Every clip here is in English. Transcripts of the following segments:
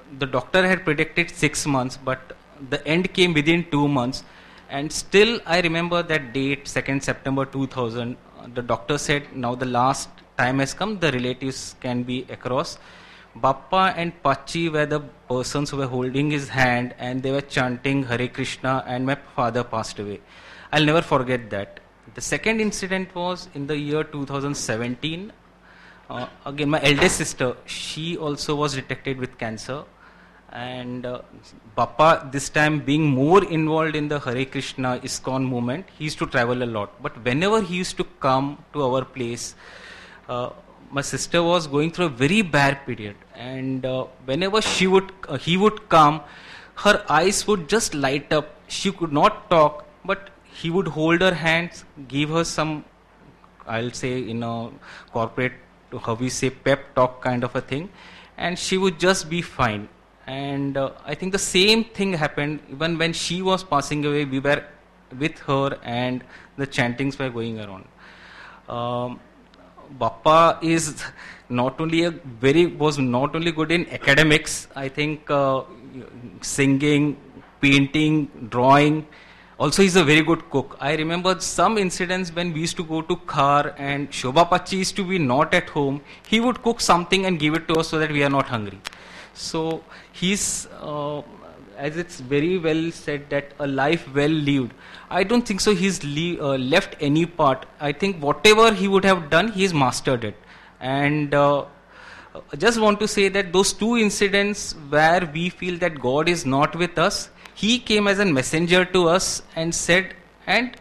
the doctor had predicted 6 months, but the end came within 2 months. And still, I remember that date, 2nd September 2000. The doctor said, now the last time has come, the relatives can be across. Bappa and Pachi were the persons who were holding his hand, and they were chanting Hare Krishna, and my father passed away. I'll never forget that. The second incident was in the year 2017. Again, my eldest sister, she also was detected with cancer. And Bappa, this time being more involved in the Hare Krishna ISKCON movement, he used to travel a lot. But whenever he used to come to our place, my sister was going through a very bad period. And whenever he would come, her eyes would just light up. She could not talk, but he would hold her hands, give her some, I'll say in a corporate, how we say, pep talk kind of a thing, and she would just be fine. And I think the same thing happened even when she was passing away. We were with her, and the chantings were going around. Bappa is was not only good in academics. I think singing, painting, drawing. Also, he's a very good cook. I remember some incidents when we used to go to Khar and Shobha Pachi used to be not at home. He would cook something and give it to us so that we are not hungry. So he's, as it's very well said, that a life well lived. I don't think so he's left any part. I think whatever he would have done, he's mastered it. And I just want to say that those two incidents where we feel that God is not with us, he came as a messenger to us and said, and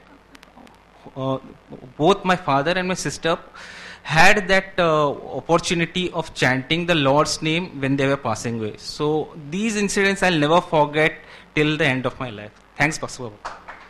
both my father and my sister had that opportunity of chanting the Lord's name when they were passing away. So these incidents I'll never forget till the end of my life. Thanks, Pastor Babu.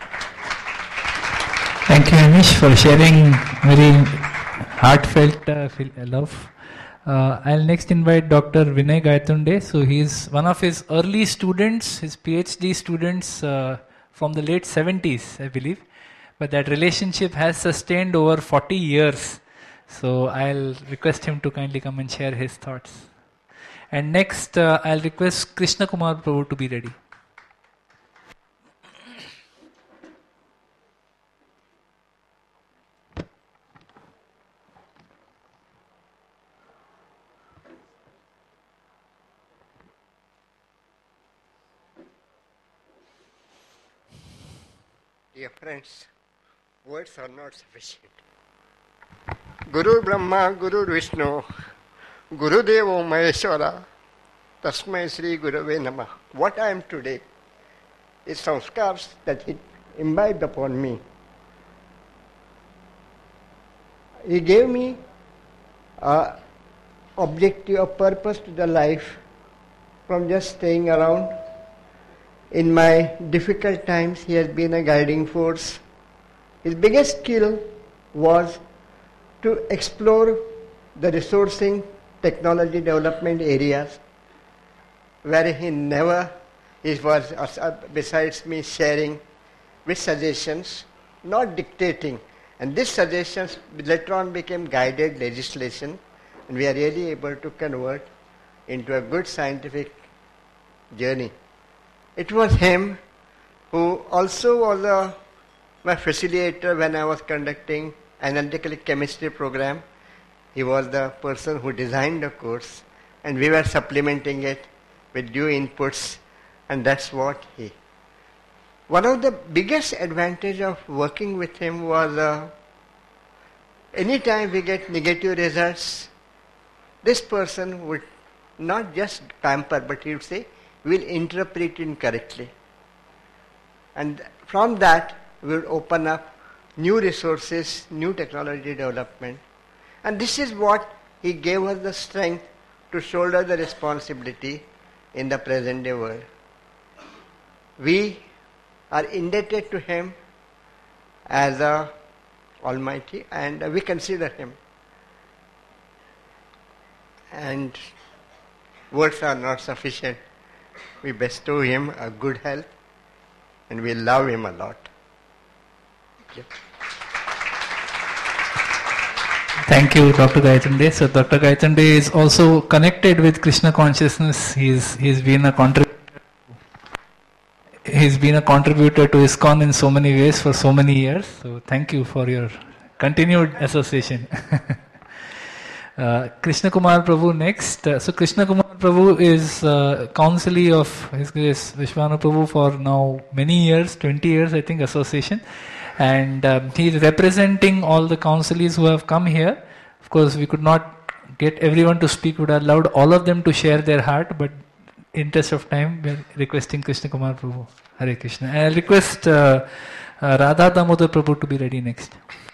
Thank you, Amish, for sharing very heartfelt love. I'll next invite Dr. Vinay Gaitunde. So he's one of his early students, his PhD students from the late 70s, I believe. But that relationship has sustained over 40 years. So I'll request him to kindly come and share his thoughts. And next, I'll request Krishna Kumar Prabhu to be ready. Dear friends, words are not sufficient. Guru Brahma, Guru Vishnu, Guru Devo Maheshwara, Tasmai Sri Gurave Namah. What I am today is samskars that he imbibed upon me. He gave me a objective, a purpose to the life from just staying around. In my difficult times, he has been a guiding force. His biggest skill was to explore the resourcing, technology development areas where he was, besides me, sharing with suggestions, not dictating. And these suggestions later on became guided legislation, and we are really able to convert into a good scientific journey. It was him who also was my facilitator when I was conducting analytical chemistry program. He was the person who designed the course, and we were supplementing it with due inputs, and that's what he. One of the biggest advantage of working with him was anytime we get negative results, this person would not just pamper, but he would say, we'll interpret it correctly. And from that, we'll open up new resources, new technology development. And this is what he gave us the strength to shoulder the responsibility in the present day world. We are indebted to him as a Almighty, and we consider him. And words are not sufficient. We bestow him a good health, and we love him a lot. Thank you, Dr. Gaitonde. So Dr. Gaitonde is also connected with Krishna consciousness. He's been a contributor to ISKCON in so many ways for so many years. So thank you for your continued association. Krishna Kumar Prabhu next. So Krishna Kumar Prabhu is counsel of His Grace Vishwanu Prabhu for now many years, 20 years I think association. And he is representing all the counselees who have come here. Of course, we could not get everyone to speak. We would have allowed all of them to share their heart, but in interest of time, we are requesting Krishna Kumar Prabhu. Hare Krishna. And I'll request Radha Damodar Prabhu to be ready next.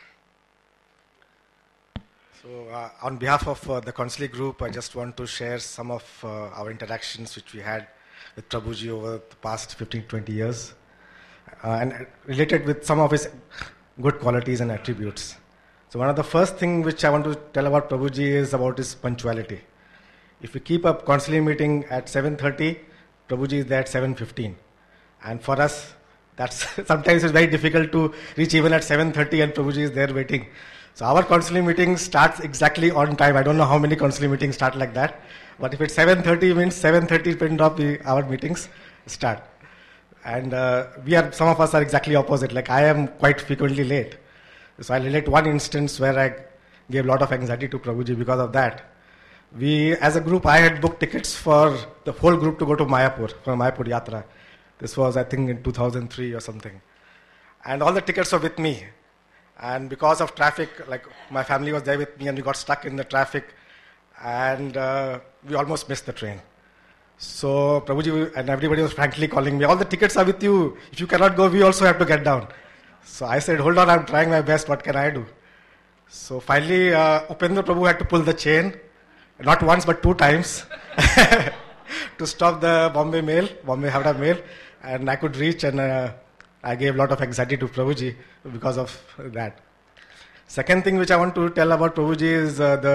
So, on behalf of the Consili group, I just want to share some of our interactions which we had with Prabhuji over the past 15-20 years. And related with some of his good qualities and attributes. So one of the first thing which I want to tell about Prabhuji is about his punctuality. If we keep a Consili meeting at 7:30, Prabhuji is there at 7:15. And for us, that's sometimes it's very difficult to reach even at 7:30 and Prabhuji is there waiting. So our Consili meeting starts exactly on time. I don't know how many Consili meetings start like that. But if it's 7:30 means 7:30 pin drop, our meetings start. And some of us are exactly opposite. Like I am quite frequently late. So I'll relate one instance where I gave a lot of anxiety to Prabhuji because of that. We, as a group, I had booked tickets for the whole group to go to Mayapur, for Mayapur Yatra. This was, I think, in 2003 or something. And all the tickets were with me. And because of traffic, like my family was there with me and we got stuck in the traffic. And we almost missed the train. So Prabhuji and everybody was frankly calling me, all the tickets are with you. If you cannot go, we also have to get down. So I said, hold on, I'm trying my best. What can I do? So finally, Upendra Prabhu had to pull the chain, not once but 2 times, to stop the Bombay Havda mail. And I could reach, and I gave a lot of anxiety to Prabhuji because of that. Second thing which I want to tell about Prabhuji is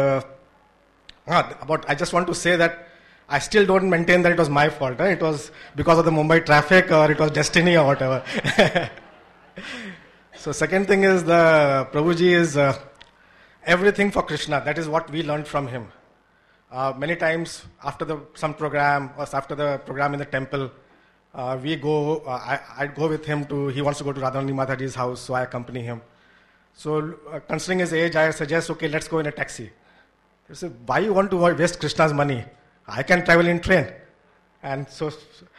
I just want to say that I still don't maintain that it was my fault. It was because of the Mumbai traffic or it was destiny or whatever. So second thing is the Prabhuji is everything for Krishna. That is what we learned from him. Many times after some program or after the program in the temple, we go. I go with him he wants to go to Radharani Mataji's house, so I accompany him. So considering his age, I suggest, okay, let's go in a taxi. He said, why you want to waste Krishna's money? I can travel in train. And so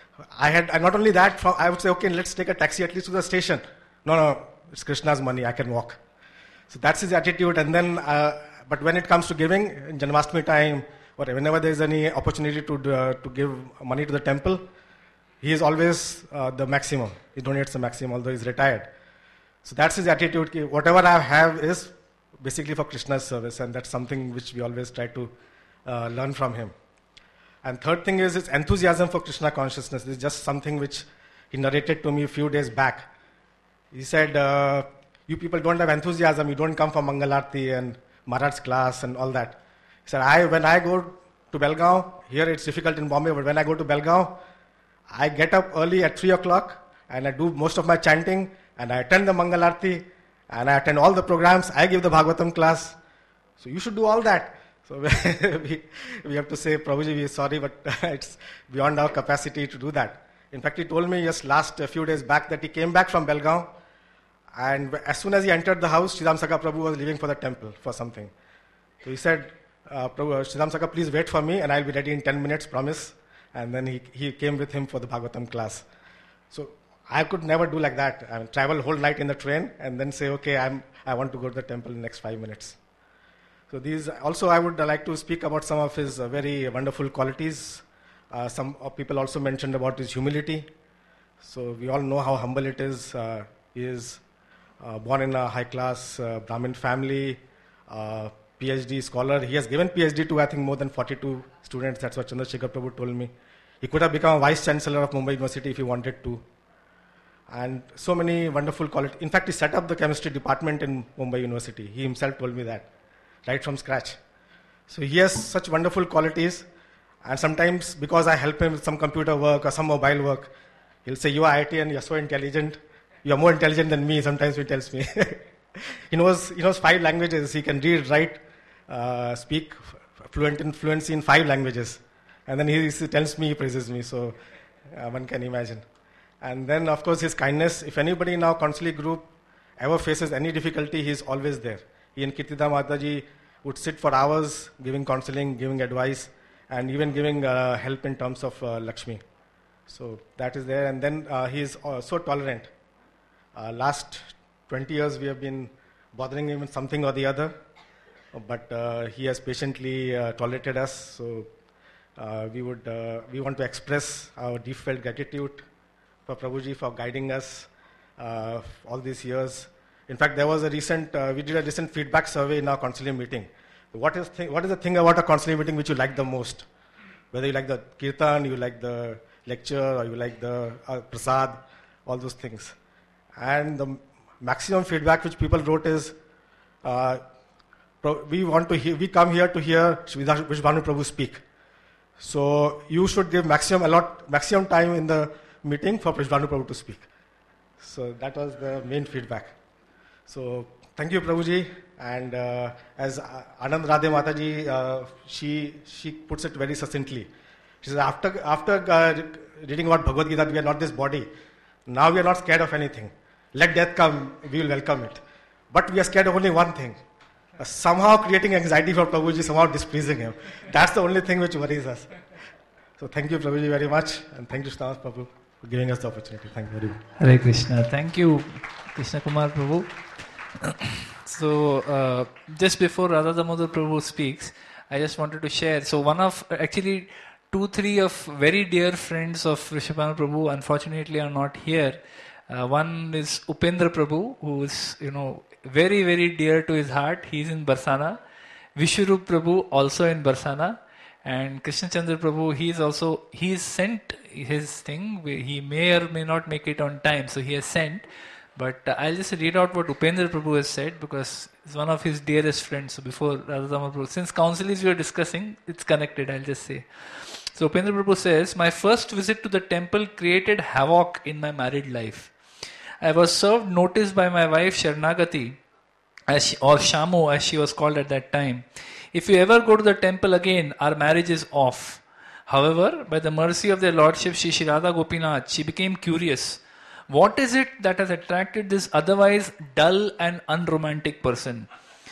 and not only that, I would say, okay, let's take a taxi at least to the station. No, it's Krishna's money, I can walk. So that's his attitude. And then, but when it comes to giving, in Janmashtami time, or whenever there is any opportunity to give money to the temple, he is always the maximum. He donates the maximum, although he's retired. So that's his attitude. Whatever I have is basically for Krishna's service, and that's something which we always try to learn from him. And third thing is his enthusiasm for Krishna consciousness. This is just something which he narrated to me a few days back. He said, you people don't have enthusiasm, you don't come for Mangalarti and Maharaj's class and all that. He said, when I go to Belgaum, here it's difficult in Bombay, but when I go to Belgaum, I get up early at 3 o'clock and I do most of my chanting and I attend the Mangalarti and I attend all the programs, I give the Bhagavatam class. So you should do all that. So we have to say, Prabhuji, we are sorry, but it's beyond our capacity to do that. In fact, he told me just last few days back that he came back from Belgaum, and as soon as he entered the house, Sridham Sakha Prabhu was leaving for the temple for something. So he said, Sridham Sakha, please wait for me and I'll be ready in 10 minutes, promise. And then he came with him for the Bhagavatam class. So I could never do like that. I mean, travel whole night in the train and then say, okay, I want to go to the temple in the next 5 minutes. So these also I would like to speak about some of his very wonderful qualities. Some people also mentioned about his humility. So we all know how humble it is. He is born in a high-class Brahmin family, PhD scholar. He has given PhD to I think more than 42 students. That's what Chandrasekhar Prabhu told me. He could have become a vice chancellor of Mumbai University if he wanted to. And so many wonderful qualities. In fact, he set up the chemistry department in Mumbai University. He himself told me that, right from scratch. So he has such wonderful qualities. And sometimes, because I help him with some computer work or some mobile work, he'll say, you are IITian, you're so intelligent. You are more intelligent than me, sometimes he tells me. He knows 5 languages. He can read, write, speak fluency in 5 languages. And then he tells me, he praises me, so one can imagine. And then, of course, his kindness. If anybody in our counseling group ever faces any difficulty, he is always there. He and Kirtida Mataji would sit for hours giving counseling, giving advice, and even giving help in terms of Lakshmi. So that is there. And then he is so tolerant. Last 20 years, we have been bothering him with something or the other, but he has patiently tolerated us. So we want to express our deep felt gratitude for Prabhuji for guiding us all these years. In fact, there was we did a recent feedback survey in our counseling meeting. What is the thing about a counseling meeting which you like the most? Whether you like the kirtan, you like the lecture, or you like the prasad, all those things. And the maximum feedback which people wrote is, we come here to hear Vishbhanu Prabhu speak. So you should give maximum time in the meeting for Vishbhanu Prabhu to speak. So that was the main feedback. So thank you, Prabhuji. And as Anand Radhe Mataji, she puts it very succinctly. She says, after reading about Bhagavad Gita, we are not this body. Now we are not scared of anything. Let death come, we will welcome it. But we are scared of only one thing. Somehow creating anxiety for Prabhuji, somehow displeasing him. That's the only thing which worries us. So thank you, Prabhuji, very much. And thank you, Srinivas Prabhu, for giving us the opportunity. Thank you very much. Hare Krishna. Thank you, Krishna Kumar Prabhu. So, just before Radha Damodar Prabhu speaks, I just wanted to share. So, actually 2-3 of very dear friends of Vrishabhanu Prabhu unfortunately are not here. One is Upendra Prabhu, who is, very, very dear to his heart. He is in Barsana. Vishwarup Prabhu also in Barsana. And Krishna Chandra Prabhu, he is sent his thing. He may or may not make it on time, so he has sent. But I'll just read out what Upendra Prabhu has said, because it's one of his dearest friends. So before Radha Damodar Prabhu, since council is we are discussing, it's connected, I'll just say. So Upendra Prabhu says, my first visit to the temple created havoc in my married life. I was served notice by my wife Sharanagati, or Shamu as she was called at that time. If you ever go to the temple again, our marriage is off. However, by the mercy of their lordship Shri Radha Gopinath, she became curious. What is it that has attracted this otherwise dull and unromantic person?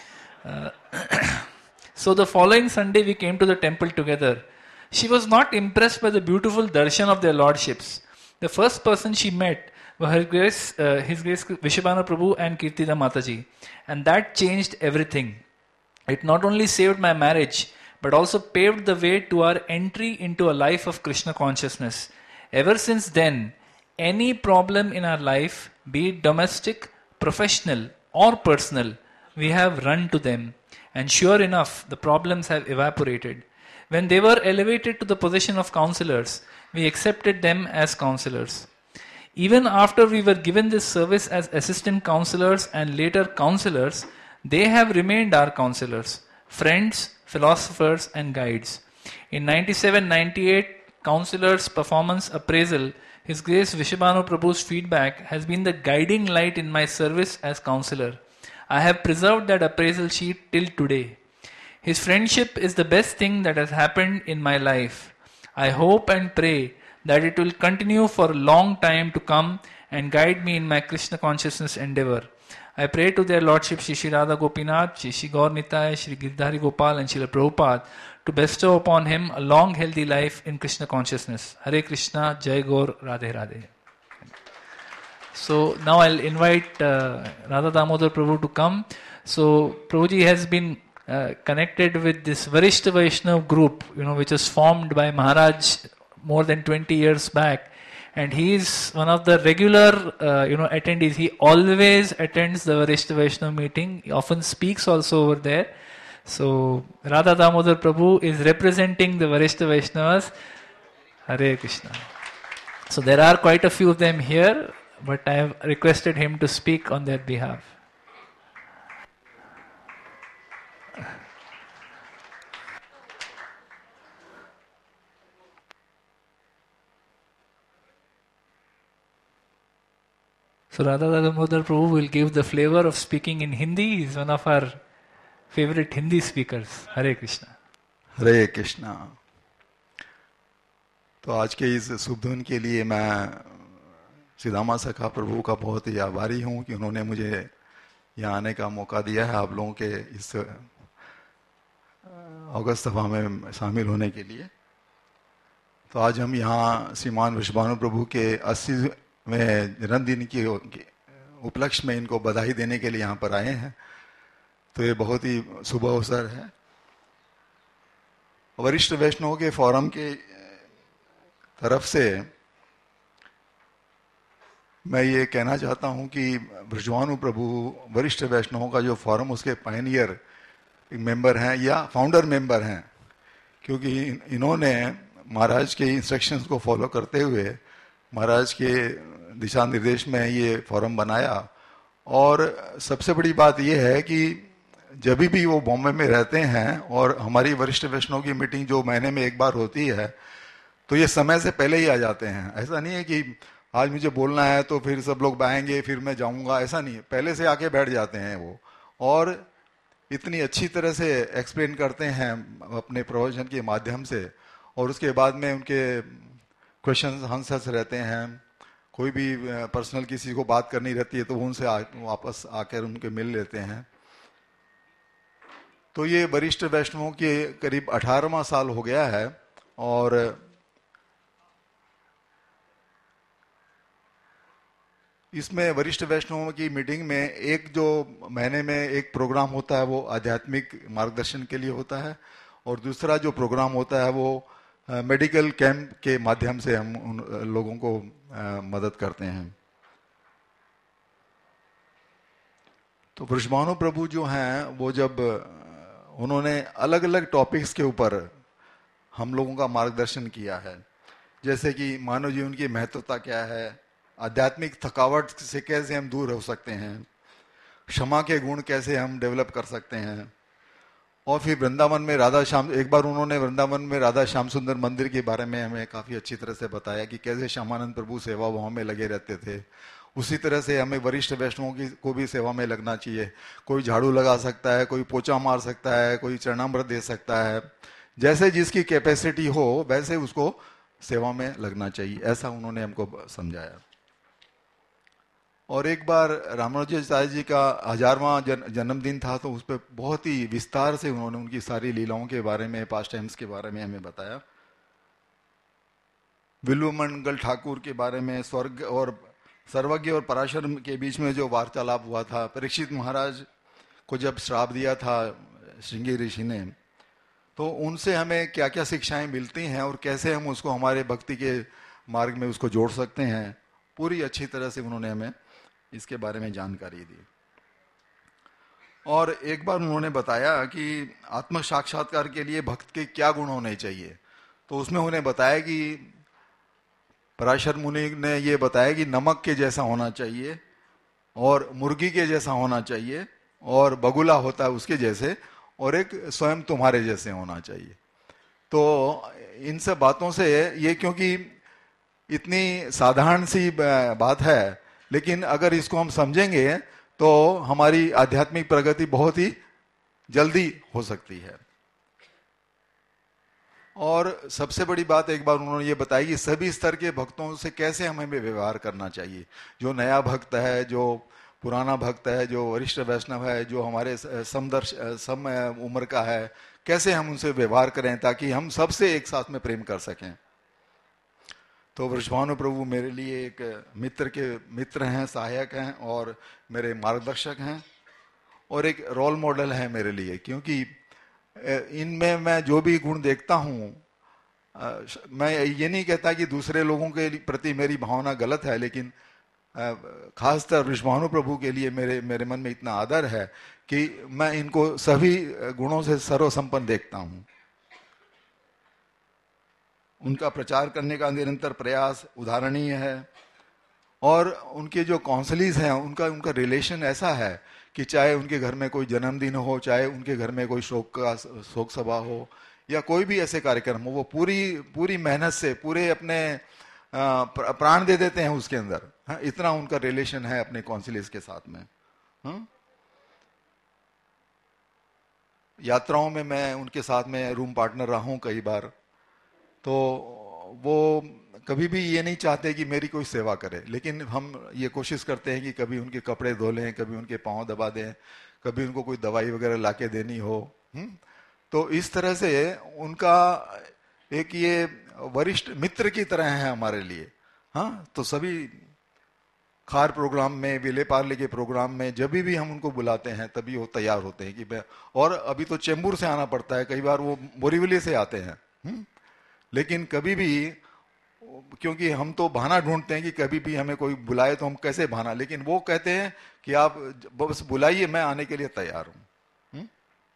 So the following Sunday we came to the temple together. She was not impressed by the beautiful darshan of their lordships. The first person she met were His Grace Vrishabhanu Prabhu and Kirtida Mataji. And that changed everything. It not only saved my marriage, but also paved the way to our entry into a life of Krishna consciousness. Ever since then, any problem in our life, be it domestic, professional, or personal, we have run to them. And sure enough, the problems have evaporated. When they were elevated to the position of counselors, we accepted them as counselors. Even after we were given this service as assistant counselors and later counselors, they have remained our counselors, friends, philosophers and guides. In 97-98 counselors' performance appraisal, His Grace Vrishabhanu Prabhu's feedback has been the guiding light in my service as counselor. I have preserved that appraisal sheet till today. His friendship is the best thing that has happened in my life. I hope and pray that it will continue for a long time to come and guide me in my Krishna consciousness endeavor. I pray to their Lordship Shri Radha Gopinath, Shri Gaur Nitai, Shri Girdhari Gopal and Srila Prabhupada to bestow upon him a long healthy life in Krishna consciousness. Hare Krishna, Jai Gaur, Radhe Radhe. So now I'll invite Radha Damodar Prabhu to come. So Prabhuji has been connected with this Varishta Vaishnav group, which was formed by Maharaj more than 20 years back. And he is one of the regular, attendees. He always attends the Varishta Vaishnav meeting. He often speaks also over there. So Radha Damodar Prabhu is representing the Varishta Vaishnavas. Hare Krishna. So there are quite a few of them here, but I have requested him to speak on their behalf. So Radha Damodar Prabhu will give the flavor of speaking in Hindi. He is one of our favorite Hindi speakers. Hare Krishna. हरे कृष्णा। तो आज के इस शुभ दिन के लिए मैं सिदामा सखा प्रभु का बहुत ही आभारी हूँ कि उन्होंने मुझे यहाँ आने का मौका दिया है आप लोगों के इस अगस्त सभा में शामिल होने के लिए। तो आज हम यहाँ श्रीमान वृषभानु प्रभु के 80वें जन्मदिन के उपलक्ष्य में इनको बधाई देने के लिए यहाँ पर आए हैं। तो ये बहुत ही शुभ अवसर है। वरिष्ठ वैष्णव के फोरम के तरफ से मैं ये कहना चाहता हूँ कि वृषभानु प्रभु वरिष्ठ वैष्णवों का जो फोरम उसके पायनियर मेंबर हैं या फाउंडर मेंबर हैं, क्योंकि इन्होंने महाराज के इंस्ट्रक्शंस को फॉलो करते हुए महाराज के दिशा निर्देश में ये फोरम बनाया। और सबसे बड़ी बात यह है कि जब भी वो बॉम्बे में रहते हैं और हमारी वरिष्ठ वैष्णव की मीटिंग जो महीने में एक बार होती है तो ये समय से पहले ही आ जाते हैं। ऐसा नहीं है कि आज मुझे बोलना है तो फिर सब लोग आएंगे फिर मैं जाऊंगा, ऐसा नहीं है, पहले से आके बैठ जाते हैं वो और इतनी अच्छी तरह से एक्सप्लेन करते हैं अपने प्रवचन के माध्यम से। और उसके बाद में उनके क्वेश्चंस आंसर्स रहते हैं। कोई भी पर्सनल किसी को बात करनी रहती है तो उनसे वापस आकर उनके मिल लेते हैं। तो ये वरिष्ठ वैष्णवों के करीब 18वां साल हो गया है। और इसमें वरिष्ठ वैष्णवों की मीटिंग में एक जो महीने में एक प्रोग्राम होता है वो आध्यात्मिक मार्गदर्शन के लिए होता है और दूसरा जो प्रोग्राम होता है वो मेडिकल कैंप के माध्यम से हम उन लोगों को मदद करते हैं। तो वृषभानु प्रभु जो हैं वो जब उन्होंने अलग अलग टॉपिक्स के ऊपर हम लोगों का मार्गदर्शन किया है, जैसे कि मानव जीवन की महत्वता क्या है, आध्यात्मिक थकावट से कैसे हम दूर हो सकते हैं, क्षमा के गुण कैसे हम डेवलप कर सकते हैं। और फिर वृंदावन में राधा श्याम, एक बार उन्होंने वृंदावन में राधा श्याम सुंदर मंदिर के बारे में हमें काफी अच्छी तरह से बताया कि कैसे श्यामानंद प्रभु सेवा भाव में लगे रहते थे। उसी तरह से हमें वरिष्ठ वैष्णवों की को भी सेवा में लगना चाहिए। कोई झाड़ू लगा सकता है, कोई पोछा मार सकता है, कोई चरणामृत दे सकता है, जैसे जिसकी कैपेसिटी हो वैसे उसको सेवा में लगना चाहिए, ऐसा उन्होंने हमको समझाया। और एक बार रामानुजाचार्य जी का 1000वां जन्मदिन था तो उस पर बहुत ही विस्तार से उन्होंने उनकी सारी लीलाओं के बारे में, पास्ट टाइम्स के बारे में हमें बताया। विल्व मंगल ठाकुर के बारे में, स्वर्ग और सर्वज्ञ और पराशर के बीच में जो वार्तालाप हुआ था, परीक्षित महाराज को जब श्राप दिया था श्रृंगी ऋषि ने, तो उनसे हमें क्या क्या शिक्षाएं मिलती हैं और कैसे हम उसको हमारे भक्ति के मार्ग में उसको जोड़ सकते हैं, पूरी अच्छी तरह से उन्होंने हमें इसके बारे में जानकारी दी। और एक बार उन्होंने बताया कि आत्म साक्षात्कार के लिए भक्त के क्या गुण होने चाहिए। तो उसमें उन्हें बताया कि पराशर मुनि ने ये बताया कि नमक के जैसा होना चाहिए और मुर्गी के जैसा होना चाहिए और बगुला होता है उसके जैसे और एक स्वयं तुम्हारे जैसे होना चाहिए। तो इन सब बातों से ये, क्योंकि इतनी साधारण सी बात है, लेकिन अगर इसको हम समझेंगे तो हमारी आध्यात्मिक प्रगति बहुत ही जल्दी हो सकती है। और सबसे बड़ी बात एक बार उन्होंने ये बताई कि सभी स्तर के भक्तों से कैसे हमें व्यवहार करना चाहिए। जो नया भक्त है, जो पुराना भक्त है, जो वरिष्ठ वैष्णव है, जो हमारे सम उम्र का है, कैसे हम उनसे व्यवहार करें ताकि हम सबसे एक साथ में प्रेम कर सकें। तो वृषभानु प्रभु मेरे लिए एक मित्र हैं, सहायक हैं और मेरे मार्गदर्शक हैं और एक रोल मॉडल है मेरे लिए, क्योंकि इनमें मैं जो भी गुण देखता हूँ, मैं ये नहीं कहता कि दूसरे लोगों के प्रति मेरी भावना गलत है, लेकिन खासकर वृषभानु प्रभु के लिए मेरे मन में इतना आदर है कि मैं इनको सभी गुणों से सर्वसंपन्न देखता हूँ। उनका प्रचार करने का निरंतर प्रयास उदाहरणीय है और उनके जो काउंसलीज हैं उनका रिलेशन ऐसा है कि चाहे उनके घर में कोई जन्मदिन हो, चाहे उनके घर में कोई शोक सभा हो या कोई भी ऐसे कार्यक्रम हो, वो पूरी मेहनत से पूरे अपने प्राण दे देते हैं उसके अंदर। हाँ, इतना उनका रिलेशन है अपने काउंसलीज के साथ में। हाँ? यात्राओं में मैं उनके साथ में रूम पार्टनर रहा हूँ कई बार, तो वो कभी भी ये नहीं चाहते कि मेरी कोई सेवा करे, लेकिन हम ये कोशिश करते हैं कि कभी उनके कपड़े धो लें, कभी उनके पाँव दबा दें, कभी उनको कोई दवाई वगैरह ला के देनी हो। तो इस तरह से उनका एक ये वरिष्ठ मित्र की तरह है हमारे लिए। हाँ, तो सभी खार प्रोग्राम में, विले पार्ले के प्रोग्राम में जब भी हम उनको बुलाते हैं तभी वो तैयार होते हैं कि मैं, और अभी तो चेंबूर से आना पड़ता है, कई बार वो बोरीवली से आते हैं। लेकिन कभी भी, क्योंकि हम तो बहाना ढूंढते हैं कि कभी भी हमें कोई बुलाए तो हम कैसे बहाना, लेकिन वो कहते हैं कि आप बस बुलाइए, मैं आने के लिए तैयार हूं।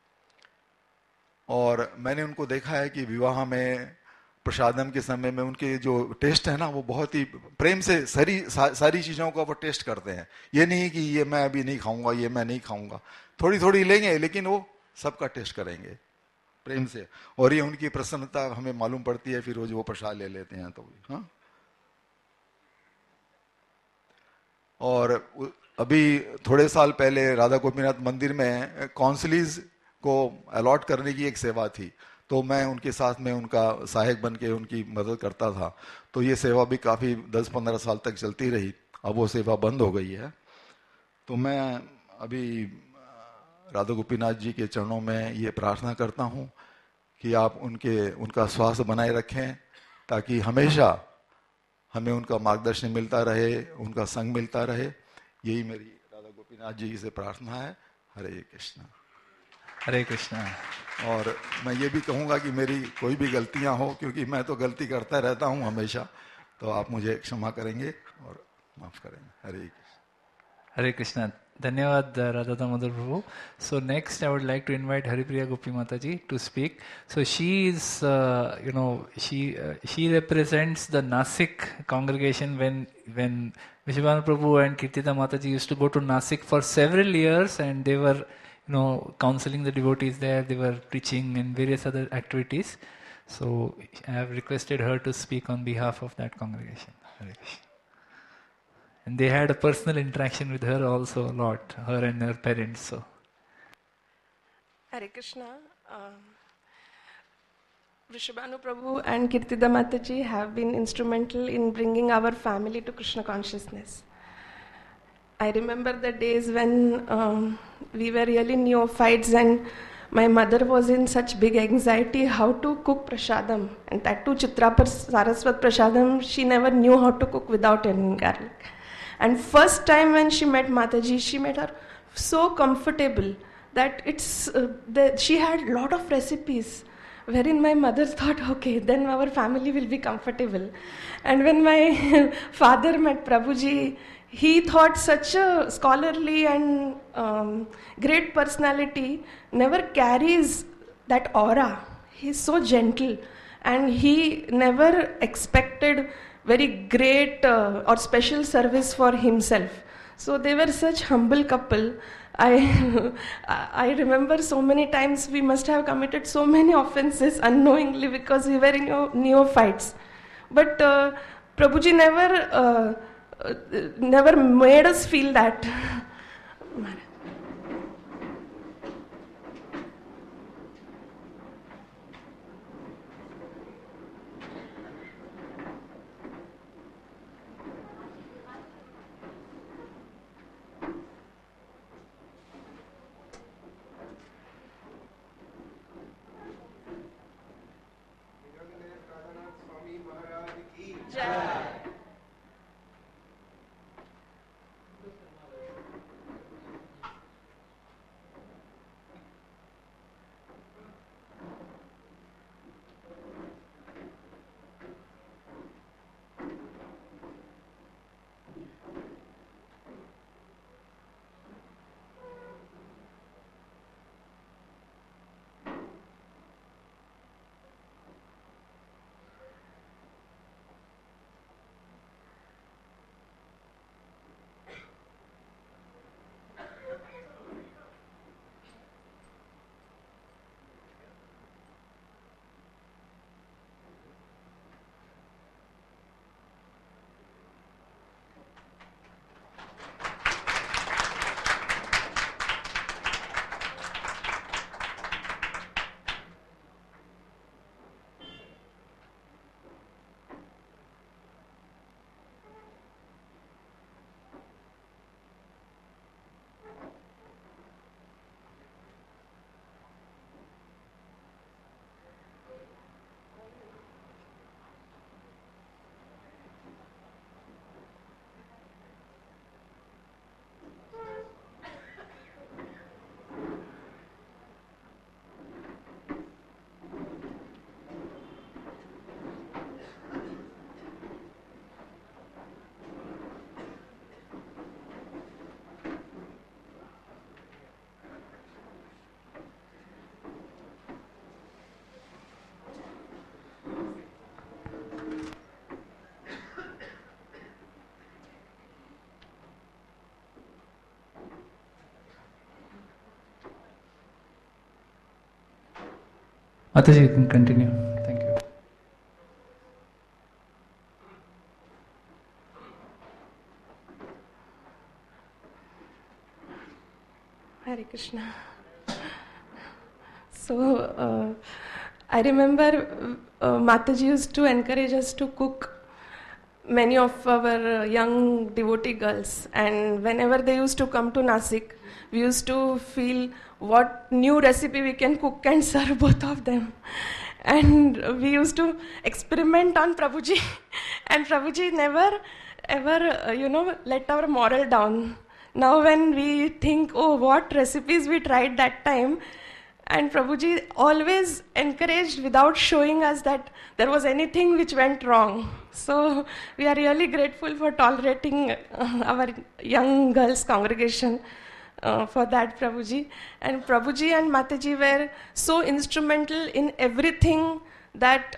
और मैंने उनको देखा है कि विवाह में प्रसादम के समय में उनके जो टेस्ट है ना, वो बहुत ही प्रेम से सारी चीजों का वो टेस्ट करते हैं। ये नहीं कि ये मैं अभी नहीं खाऊंगा, ये मैं नहीं खाऊंगा, थोड़ी थोड़ी लेंगे, लेकिन वो सबका टेस्ट करेंगे प्रेम से, और ये उनकी प्रसन्नता हमें मालूम पड़ती है। फिर रोज वो प्रसाद ले लेते हैं तो हाँ। और अभी थोड़े साल पहले राधा गोपीनाथ मंदिर में काउंसिलीज को अलॉट करने की एक सेवा थी, तो मैं उनके साथ में उनका सहायक बन के उनकी मदद करता था। तो ये सेवा भी काफ़ी 10-15 साल तक चलती रही। अब वो सेवा बंद हो गई है। तो मैं अभी राधा गोपीनाथ जी के चरणों में ये प्रार्थना करता हूँ कि आप उनका स्वास्थ्य बनाए रखें, ताकि हमेशा हमें उनका मार्गदर्शन मिलता रहे, उनका संग मिलता रहे। यही मेरी राधा गोपीनाथ जी से प्रार्थना है। हरे कृष्णा। हरे कृष्णा। और मैं ये भी कहूँगा कि मेरी कोई भी गलतियाँ हो, क्योंकि मैं तो गलती करता रहता हूँ हमेशा, तो आप मुझे क्षमा करेंगे और माफ करेंगे। हरे कृष्ण। हरे कृष्णा। धन्यवाद Radha Damodar Prabhu. So next I would like to invite Haripriya Gopi Mataji to speak. So she is, she represents the Nasik congregation. When Vishwanath Prabhu and Kirtita Mataji used to go to Nasik for several years, and they were, counseling the devotees there. They were preaching and various other activities. So I have requested her to speak on behalf of that congregation. Hare Krishna. And they had a personal interaction with her also a lot, her and her parents. So, Hare Krishna. Vrishabhanu Prabhu and Kirtida Mataji have been instrumental in bringing our family to Krishna consciousness. I remember the days when we were really neophytes, and my mother was in such big anxiety how to cook prasadam. And that too, Chitrapar Saraswat prasadam, she never knew how to cook without any garlic. And first time when she met Mataji, she made her so comfortable that she had a lot of recipes, wherein my mother thought, okay, then our family will be comfortable. And when my father met Prabhuji, he thought such a scholarly and great personality never carries that aura. He's so gentle, and he never expected very great or special service for himself. So they were such humble couple. I remember so many times we must have committed so many offenses unknowingly because we were in neophytes. But Prabhuji never made us feel that. Mataji, you can continue. Thank you. Hare Krishna. So, I remember Mataji used to encourage us to cook many of our young devotee girls, and whenever they used to come to Nasik, we used to feel what new recipe we can cook and serve both of them. And we used to experiment on Prabhuji, and Prabhuji never ever, let our moral down. Now when we think, oh, what recipes we tried that time, and Prabhuji always encouraged without showing us that there was anything which went wrong. So we are really grateful for tolerating our young girls' congregation for that, Prabhuji. And Prabhuji and Mataji were so instrumental in everything that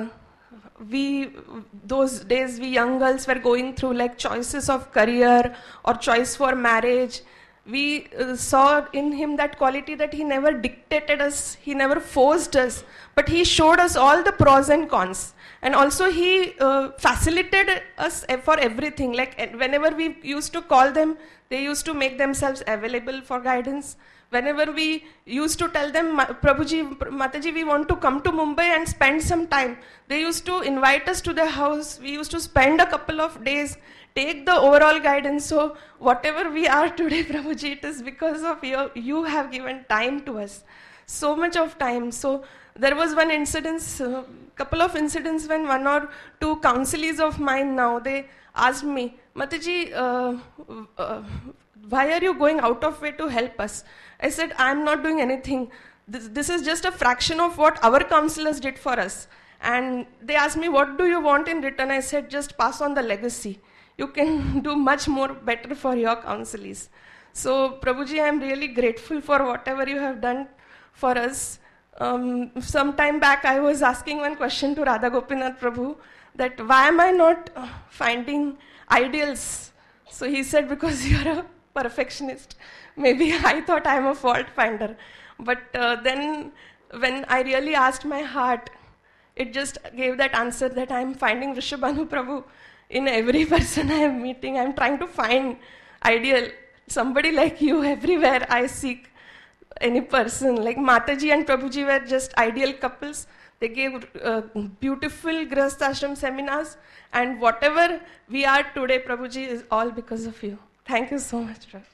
those days we young girls were going through, like choices of career or choice for marriage. We saw in him that quality that he never dictated us, he never forced us, but he showed us all the pros and cons. And also he facilitated us for everything. Like whenever we used to call them, they used to make themselves available for guidance. Whenever we used to tell them, Prabhuji, Mataji, we want to come to Mumbai and spend some time, they used to invite us to their house. We used to spend a couple of days, take the overall guidance. So whatever we are today, Prabhuji, it is because of you have given time to us. So much of time. So there was one incident, couple of incidents when one or two counselees of mine now, they asked me, Mataji, why are you going out of way to help us? I said, I'm not doing anything. This is just a fraction of what our counselors did for us. And they asked me, what do you want in return? I said, just pass on the legacy. You can do much more better for your counselees. So, Prabhuji, I am really grateful for whatever you have done for us. Some time back, I was asking one question to Radha Gopinath Prabhu, that why am I not finding ideals? So he said, because you are a perfectionist. Maybe I thought I am a fault finder. But then when I really asked my heart, it just gave that answer that I am finding Vrishabhanu Prabhu in every person I am meeting. I am trying to find ideal. Somebody like you everywhere I seek any person. Like Mataji and Prabhuji were just ideal couples. They gave beautiful Grihastha Ashram seminars. And whatever we are today, Prabhuji, is all because of you. Thank you so much, Prabhuji.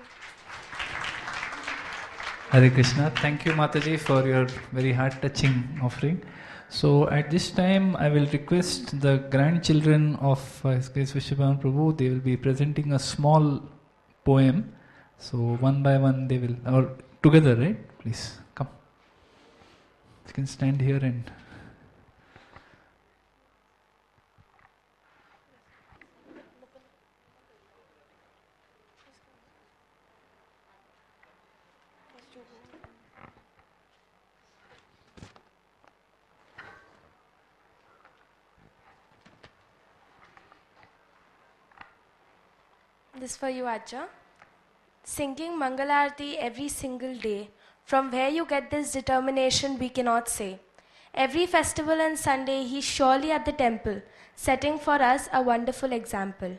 Hare Krishna. Thank you, Mataji, for your very heart-touching offering. So at this time, I will request the grandchildren of His Grace Vrishabhanu Prabhu. They will be presenting a small poem. So one by one they will, or together, right? Please, come. You can stand here and... This for you, Aja. Singing Mangalarti every single day. From where you get this determination, we cannot say. Every festival and Sunday, he's surely at the temple, setting for us a wonderful example.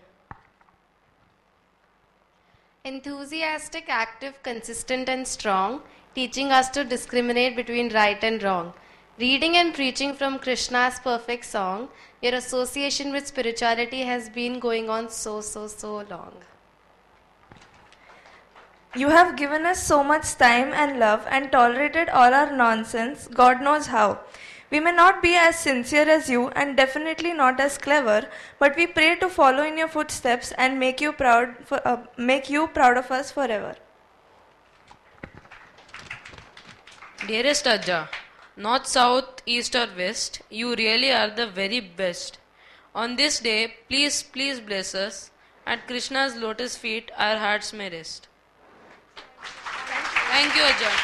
Enthusiastic, active, consistent and strong, teaching us to discriminate between right and wrong. Reading and preaching from Krishna's perfect song, your association with spirituality has been going on so long. You have given us so much time and love and tolerated all our nonsense, God knows how. We may not be as sincere as you and definitely not as clever, but we pray to follow in your footsteps and make you proud of us forever. Dearest Aja, north, south, east or west, you really are the very best. On this day, please bless us. At Krishna's lotus feet, our hearts may rest. Thank you, Aja.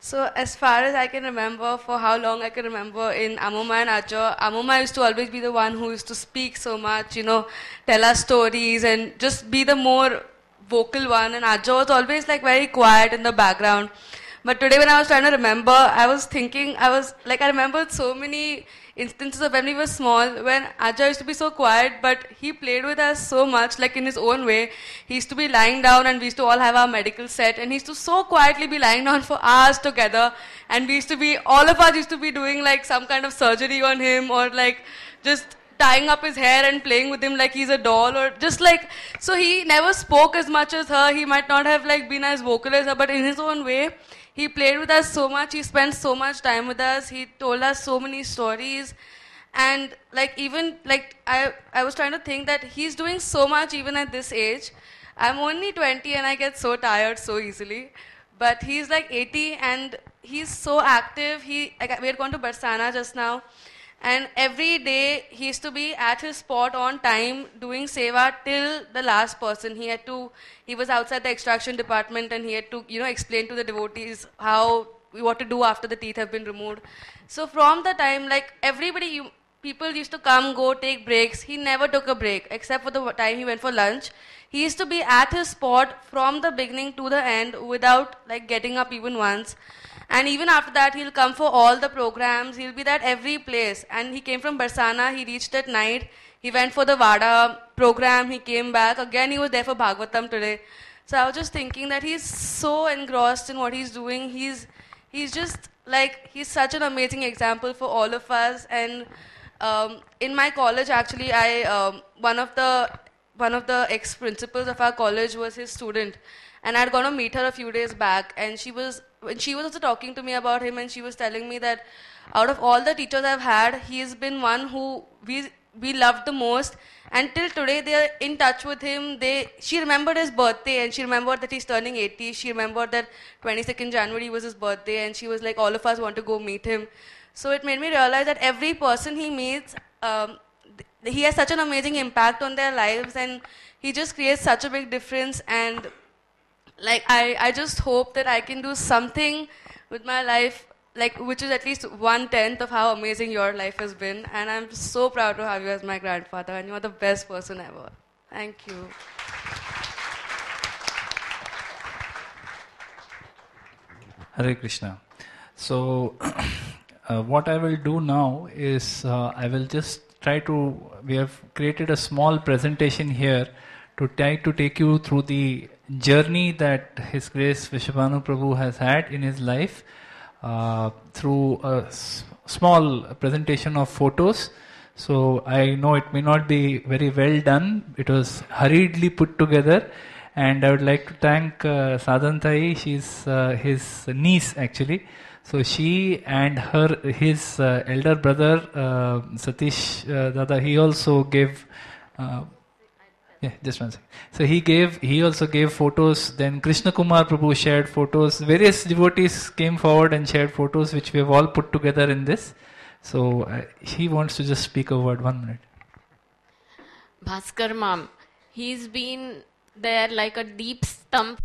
So as far as I can remember, for how long I can remember in Amuma and Ajja, Amuma used to always be the one who used to speak so much, tell us stories and just be the more vocal one, and Ajja was always like very quiet in the background. But today when I was trying to remember, I was thinking, I remembered so many instances of when we were small, when Ajja used to be so quiet, but he played with us so much, like in his own way. He used to be lying down and we used to all have our medical set, and he used to so quietly be lying down for hours together, and all of us used to be doing like some kind of surgery on him, or like just tying up his hair and playing with him like he's a doll, or just like, so he never spoke as much as her. He might not have like been as vocal as her, but in his own way, he played with us so much. He spent so much time with us. He told us so many stories. And like even like I was trying to think that he's doing so much even at this age. I'm only 20 and I get so tired so easily. But he's like 80 and he's so active. We had gone to Barsana just now. And every day he used to be at his spot on time doing seva till the last person. He was outside the extraction department and he had to, explain to the devotees what to do after the teeth have been removed. So from the time, like people used to come, go, take breaks. He never took a break except for the time he went for lunch. He used to be at his spot from the beginning to the end without like getting up even once. And even after that, he'll come for all the programs. He'll be at every place. And he came from Barsana. He reached at night. He went for the Vada program. He came back. Again, he was there for Bhagavatam today. So I was just thinking that he's so engrossed in what he's doing. He's just like, he's such an amazing example for all of us. And in my college, actually, one of the ex-principals of our college was his student. And I'd gone to meet her a few days back. And she was also talking to me about him, and she was telling me that out of all the teachers I've had, he has been one who we loved the most. And till today, they are in touch with him. She remembered his birthday, and she remembered that he's turning 80. She remembered that 22nd January was his birthday, and she was like, all of us want to go meet him. So it made me realize that every person he meets, he has such an amazing impact on their lives, and he just creates such a big difference. And like I just hope that I can do something with my life, like which is at least 1/10 of how amazing your life has been. And I'm so proud to have you as my grandfather, and you're the best person ever. Thank you. Hare Krishna. So what I will do now is I will just we have created a small presentation here to try to take you through the journey that His Grace Vishwabhanu Prabhu has had in his life through a small presentation of photos. So I know it may not be very well done. It was hurriedly put together, and I would like to thank Sadhantai. She's his niece actually. So she and his elder brother Satish Dada, he also gave. Yeah, just one second. So he also gave photos. Then Krishna Kumar Prabhu shared photos. Various devotees came forward and shared photos, which we have all put together in this. So he wants to just speak a word. 1 minute. Bhaskar Mam, he's been there like a deep stump.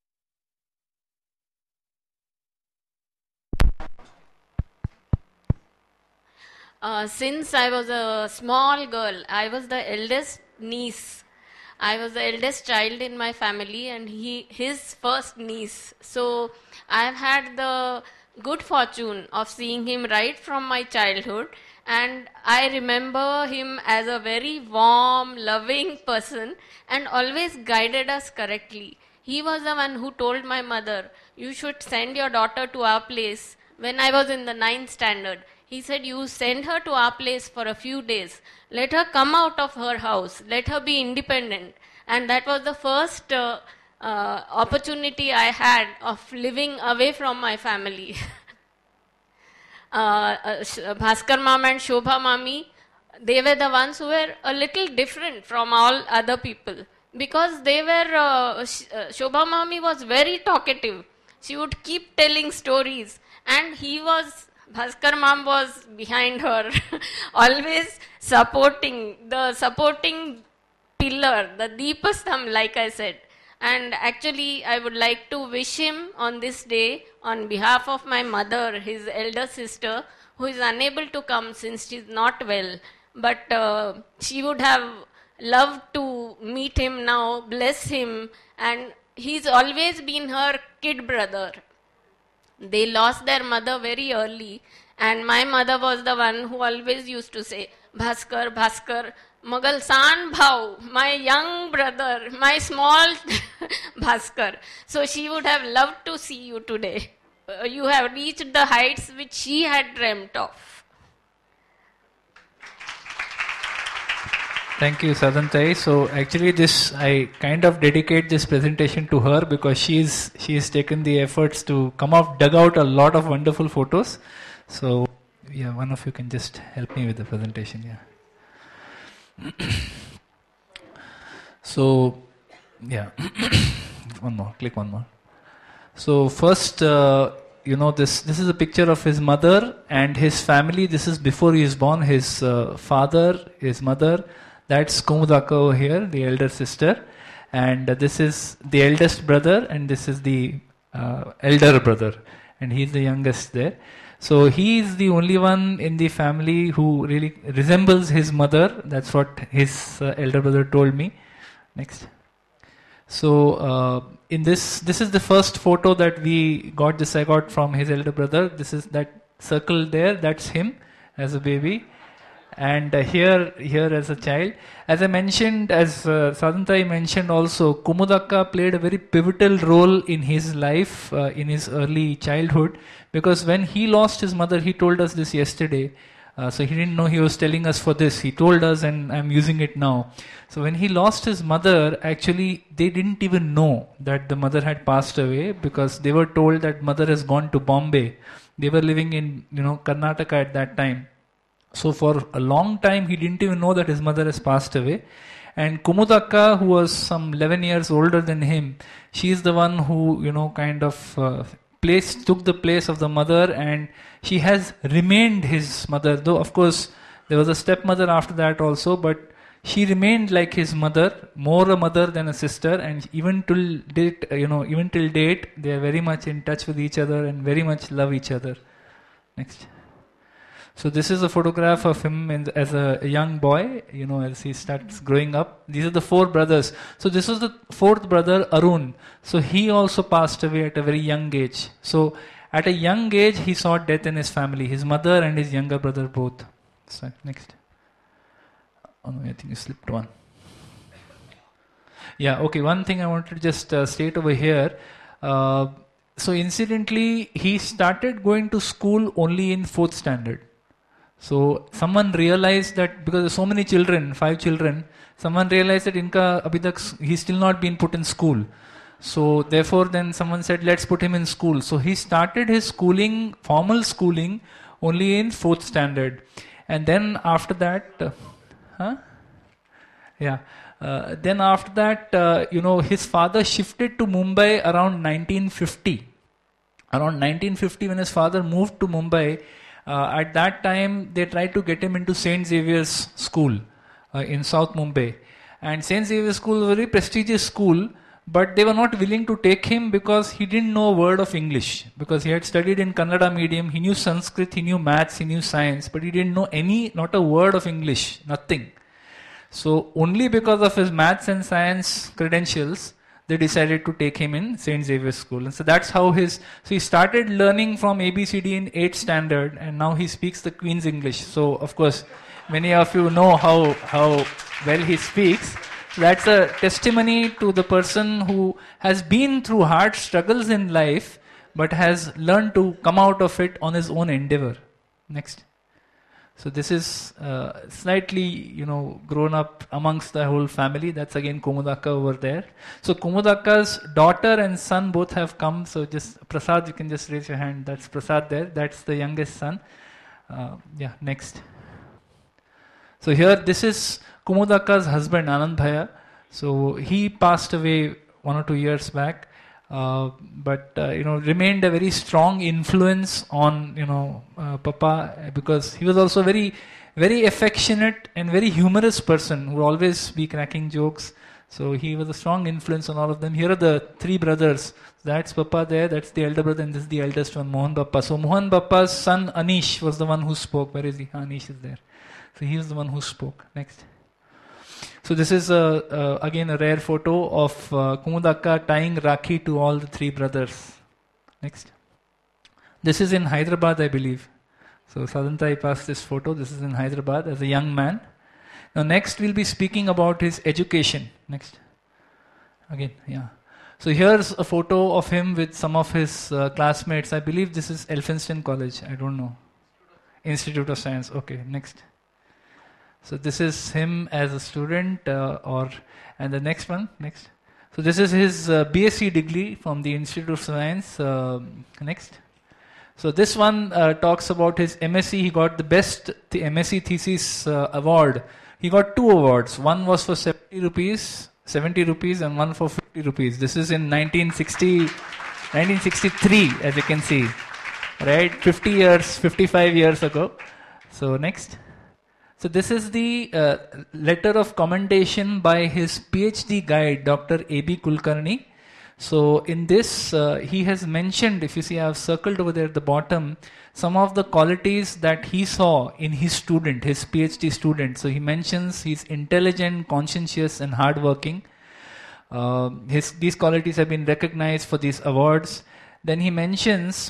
Since I was a small girl, I was the eldest niece. I was the eldest child in my family and his first niece. So I've had the good fortune of seeing him right from my childhood, and I remember him as a very warm, loving person and always guided us correctly. He was the one who told my mother, you should send your daughter to our place when I was in the 9th standard. He said, you send her to our place for a few days. Let her come out of her house. Let her be independent. And that was the first opportunity I had of living away from my family. Bhaskar Mam and Shobha Mami, they were the ones who were a little different from all other people. Because they were, Shobha Mami was very talkative. She would keep telling stories. And Bhaskar Mam was behind her, always supporting pillar, the Deepastham, like I said. And actually, I would like to wish him on this day, on behalf of my mother, his elder sister, who is unable to come since she is not well. But she would have loved to meet him now, bless him, and he's always been her kid brother. They lost their mother very early, and my mother was the one who always used to say, Bhaskar, Bhaskar, Magal San Bhav, my young brother, my small Bhaskar. So she would have loved to see you today. You have reached the heights which she had dreamt of. Thank you, Sadantai. So actually I kind of dedicate this presentation to her because she's taken the efforts to dug out a lot of wonderful photos. So yeah, one of you can just help me with the presentation, yeah. So, yeah, click one more. So first, this is a picture of his mother and his family. This is before he is born. His father, his mother, that's Kumudaka over here, the elder sister. And this is the eldest brother, and this is the elder brother. And he's the youngest there. So he is the only one in the family who really resembles his mother. That's what his elder brother told me. Next. So in this is the first photo that I got from his elder brother. This is that circle there. That's him as a baby. And here as a child. As I mentioned, as Sadantai mentioned also, Kumudaka played a very pivotal role in his life, in his early childhood. Because when he lost his mother, he told us this yesterday. So he didn't know he was telling us for this. He told us, and I'm using it now. So when he lost his mother, actually they didn't even know that the mother had passed away, because they were told that mother has gone to Bombay. They were living in Karnataka at that time. So for a long time he didn't even know that his mother has passed away. And Kumudaka, who was some 11 years older than him, she is the one who took the place of the mother, and she has remained his mother, though of course there was a stepmother after that also, but she remained like his mother, more a mother than a sister, and even till date, they are very much in touch with each other and very much love each other. Next. So this is a photograph of him as a young boy, as he starts growing up. These are the four brothers. So this was the fourth brother, Arun. So he also passed away at a very young age. So at a young age, he saw death in his family, his mother and his younger brother both. So next. Oh no, I think you slipped one. Yeah, okay, one thing I wanted to just state over here. So incidentally, he started going to school only in 4th standard. So someone realized that because there's so many children, 5 children, someone realized that he's still not been put in school. So therefore then someone said, let's put him in school. So he started his schooling, formal schooling, only in 4th standard. And then after that, then after that, his father shifted to Mumbai around 1950. Around 1950, when his father moved to Mumbai, at that time, they tried to get him into St. Xavier's School in South Mumbai. And St. Xavier's School was a very prestigious school, but they were not willing to take him because he didn't know a word of English. Because he had studied in Kannada medium, he knew Sanskrit, he knew maths, he knew science, but he didn't know not a word of English, nothing. So only because of his maths and science credentials, they decided to take him in St. Xavier's School. And so that's how so he started learning from ABCD in 8th standard, and now he speaks the Queen's English. So of course, many of you know how well he speaks. So that's a testimony to the person who has been through hard struggles in life, but has learned to come out of it on his own endeavor. Next. So this is slightly, grown up amongst the whole family. That's again Kumudaka over there. So Kumudaka's daughter and son both have come. So just Prasad, you can just raise your hand. That's Prasad there. That's the youngest son. Next. So here, this is Kumudaka's husband, Anand Bhaiya. So he passed away 1 or 2 years back. But remained a very strong influence on Papa, because he was also very, very affectionate and very humorous person who would always be cracking jokes. So he was a strong influence on all of them. Here are the three brothers. That's Papa there, that's the elder brother, and this is the eldest one, Mohan Bappa. So Mohan Bappa's son Anish was the one who spoke. Where is he? Anish is there. So he was the one who spoke. Next. So this is again a rare photo of Kumudakka tying Rakhi to all the three brothers. Next. This is in Hyderabad, I believe. So Sadantai passed this photo. This is in Hyderabad as a young man. Now next we'll be speaking about his education. Next. Again, yeah. So here's a photo of him with some of his classmates. I believe this is Elphinstone College. I don't know. Institute of Science. Okay, next. So this is him as a student, and the next one, next. So this is his BSc degree from the Institute of Science. Next. So this one talks about his MSc. He got the best MSc thesis award. He got 2 awards. One was for 70 rupees, and one for 50 rupees. This is in 1963, as you can see. Right? 55 years ago. So next. So this is the letter of commendation by his PhD guide, Dr. A.B. Kulkarni. So in this, he has mentioned, if you see I have circled over there at the bottom, some of the qualities that he saw in his student, his PhD student. So he mentions he's intelligent, conscientious and hardworking. These qualities have been recognized for these awards. Then he mentions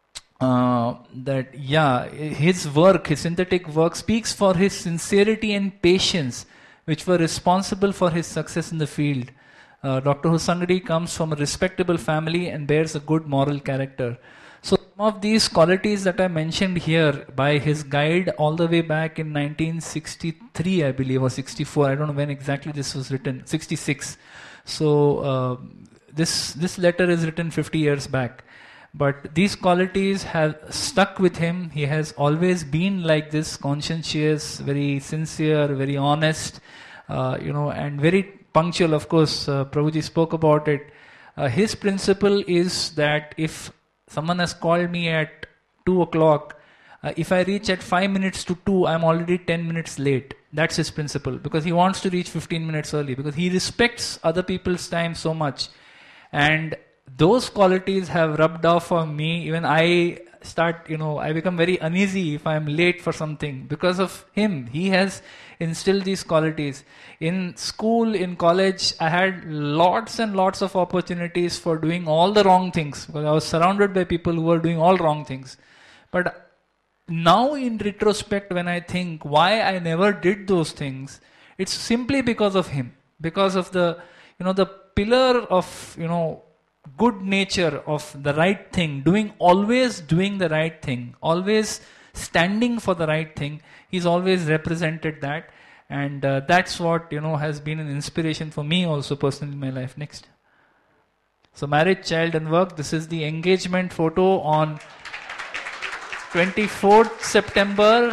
that his work, his synthetic work, speaks for his sincerity and patience, which were responsible for his success in the field. Dr. Hosangadi comes from a respectable family and bears a good moral character. So some of these qualities that I mentioned here by his guide all the way back in 1963, I believe, or 64, I don't know when exactly this was written, 66. So this letter is written 50 years back. But these qualities have stuck with him. He has always been like this, conscientious, very sincere, very honest, and very punctual. Of course, Prabhuji spoke about it. His principle is that if someone has called me at 2 o'clock, if I reach at 5 minutes to 2, I'm already 10 minutes late. That's his principle, because he wants to reach 15 minutes early, because he respects other people's time so much. And those qualities have rubbed off on me. Even I become very uneasy if I'm late for something because of him. He has instilled these qualities. In school, in college, I had lots and lots of opportunities for doing all the wrong things, because I was surrounded by people who were doing all wrong things. But now in retrospect, when I think why I never did those things, it's simply because of him. Because of the pillar of, good nature of the right thing, always doing the right thing, always standing for the right thing. He's always represented that, and that's what has been an inspiration for me also personally in my life. Next. So marriage, child and work. This is the engagement photo on 24th September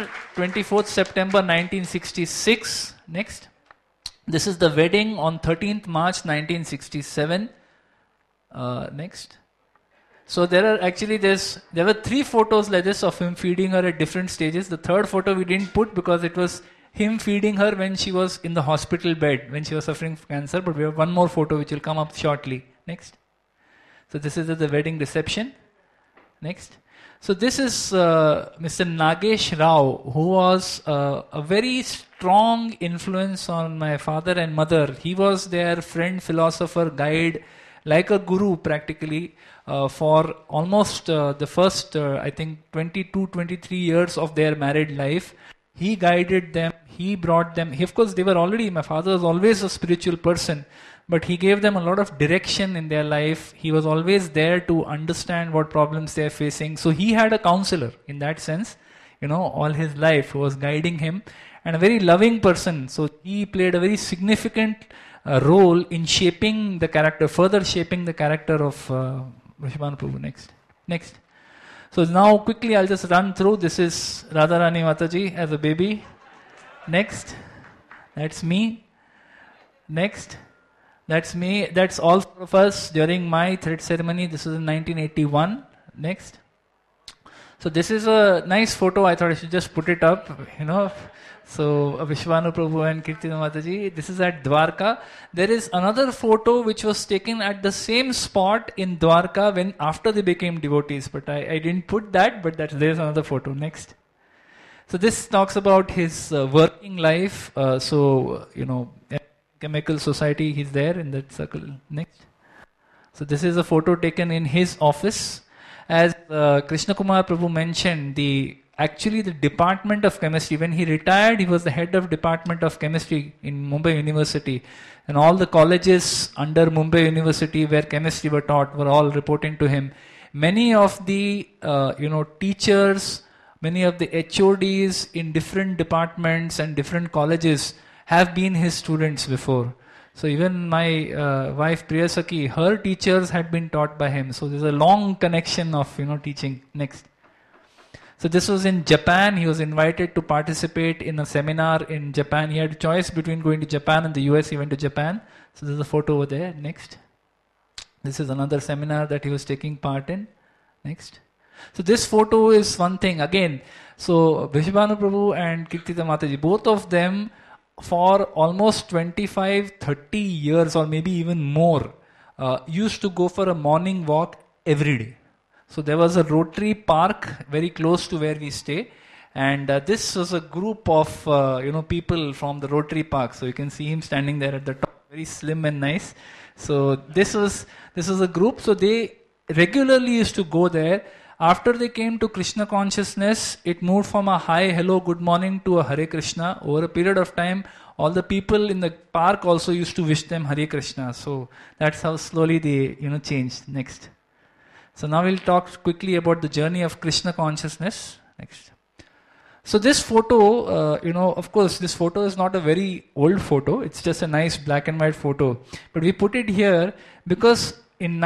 1966. Next. This is the wedding on 13th March 1967. Next. So there were 3 photos like this of him feeding her at different stages. The third photo we didn't put because it was him feeding her when she was in the hospital bed, when she was suffering from cancer. But we have one more photo which will come up shortly. Next. So this is at the wedding reception. Next. So this is Mr. Nagesh Rao, who was a very strong influence on my father and mother. He was their friend, philosopher, guide, like a guru practically, for almost the first, 22, 23 years of their married life. He guided them, he brought them. Of course, my father was always a spiritual person, but he gave them a lot of direction in their life. He was always there to understand what problems they are facing. So he had a counselor in that sense, all his life, who was guiding him, and a very loving person. So he played a very significant role in further shaping the character of Vrishabhanu Prabhu. Next. So now quickly I'll just run through. This is Radharani Mataji as a baby. Next. That's me. Next. That's me. That's all of us during my thread ceremony. This was in 1981. Next. So this is a nice photo. I thought I should just put it up, you know. So Vishwanu Prabhu and Kirtida Mataji. This is at Dwarka. There is another photo which was taken at the same spot in Dwarka when after they became devotees. But I didn't put that. But there's another photo. Next. So this talks about his working life. Chemical Society. He's there in that circle. Next. So this is a photo taken in his office. As Krishna Kumar Prabhu mentioned, the Department of Chemistry, when he retired, he was the head of Department of Chemistry in Mumbai University. And all the colleges under Mumbai University where chemistry were taught were all reporting to him. Many of the teachers, many of the HODs in different departments and different colleges have been his students before. So even my wife Priyasaki, her teachers had been taught by him. So there's a long connection of teaching. Next. So this was in Japan. He was invited to participate in a seminar in Japan. He had a choice between going to Japan and the US. He went to Japan. So there's a photo over there. Next. This is another seminar that he was taking part in. Next. So this photo is one thing. Again, so Vishwanu Prabhu and Kirtida Mataji, both of them for almost 25, 30 years or maybe even more, used to go for a morning walk every day. So there was a Rotary Park very close to where we stay, and this was a group of people from the Rotary Park. So you can see him standing there at the top, very slim and nice. So this was a group. So they regularly used to go there. After they came to Krishna consciousness, it moved from a hi, hello, good morning to a Hare Krishna. Over a period of time, all the people in the park also used to wish them Hare Krishna. So that's how slowly they changed. Next. So now we'll talk quickly about the journey of Krishna consciousness. Next. So this photo, of course, this photo is not a very old photo. It's just a nice black and white photo. But we put it here because in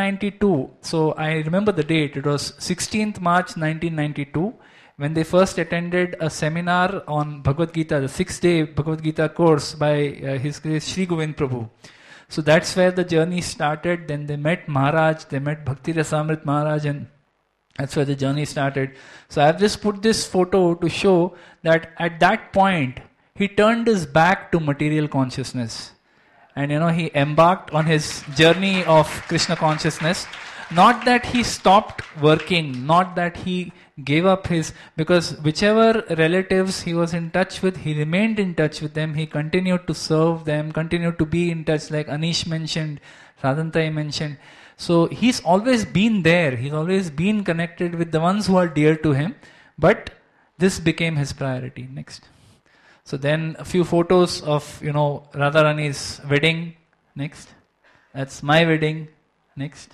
1992, so I remember the date, it was 16th March 1992, when they first attended a seminar on Bhagavad Gita, the 6-day Bhagavad Gita course by His Grace Sri Govind Prabhu. So that's where the journey started. Then they met Maharaj, they met Bhakti Rasamrit Maharaj, and that's where the journey started. So I've just put this photo to show that at that point, he turned his back to material consciousness. And he embarked on his journey of Krishna consciousness. Not that he stopped working, not that he gave up because whichever relatives he was in touch with, he remained in touch with them, he continued to serve them, continued to be in touch, like Anish mentioned, Radhantai mentioned. So he's always been there, he's always been connected with the ones who are dear to him, but this became his priority. Next. So then a few photos of, Radharani's wedding. Next. That's my wedding. Next.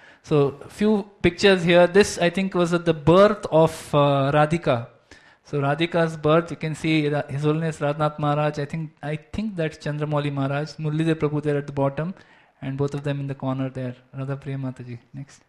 So a few pictures here. This I think was at the birth of Radhika. So Radhika's birth, you can see His Holiness Radhanath Maharaj. I think that's Chandramauli Maharaj. Muralidhar Prabhu there at the bottom, and both of them in the corner there. Radha Priya Mataji. Next.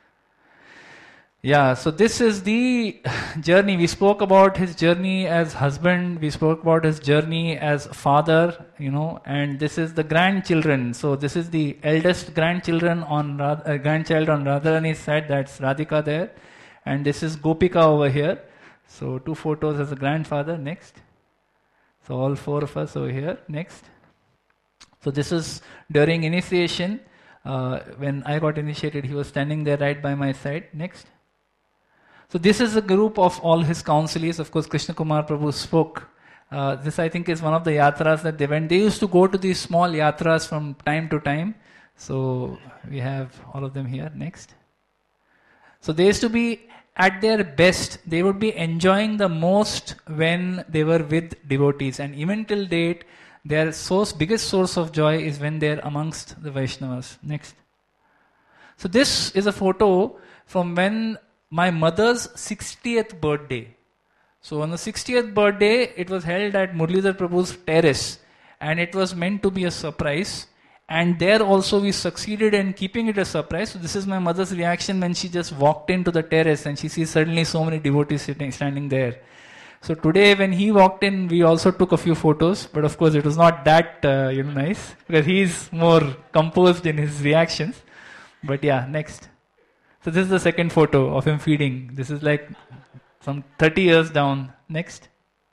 Yeah, so this is the journey. We spoke about his journey as husband, we spoke about his journey as father, and this is the grandchildren. So this is the eldest grandchild on Radharani's side, that's Radhika there. And this is Gopika over here. So 2 photos as a grandfather. Next. So all 4 of us over here. Next. So this is during initiation. When I got initiated, he was standing there right by my side. Next. So this is a group of all his counselees. Of course, Krishna Kumar Prabhu spoke. This I think is one of the yatras that they went. They used to go to these small yatras from time to time. So we have all of them here. Next. So they used to be at their best. They would be enjoying the most when they were with devotees. And even till date, their biggest source of joy is when they're amongst the Vaishnavas. Next. So this is a photo from when my mother's 60th birthday. So on the 60th birthday, it was held at Muralidhar Prabhu's terrace, and it was meant to be a surprise. And there also we succeeded in keeping it a surprise. So this is my mother's reaction when she just walked into the terrace and she sees suddenly so many devotees standing there. So today when he walked in, we also took a few photos, but of course it was not that nice, because he's more composed in his reactions. But yeah, next. So this is the second photo of him feeding. This is like some 30 years down. Next.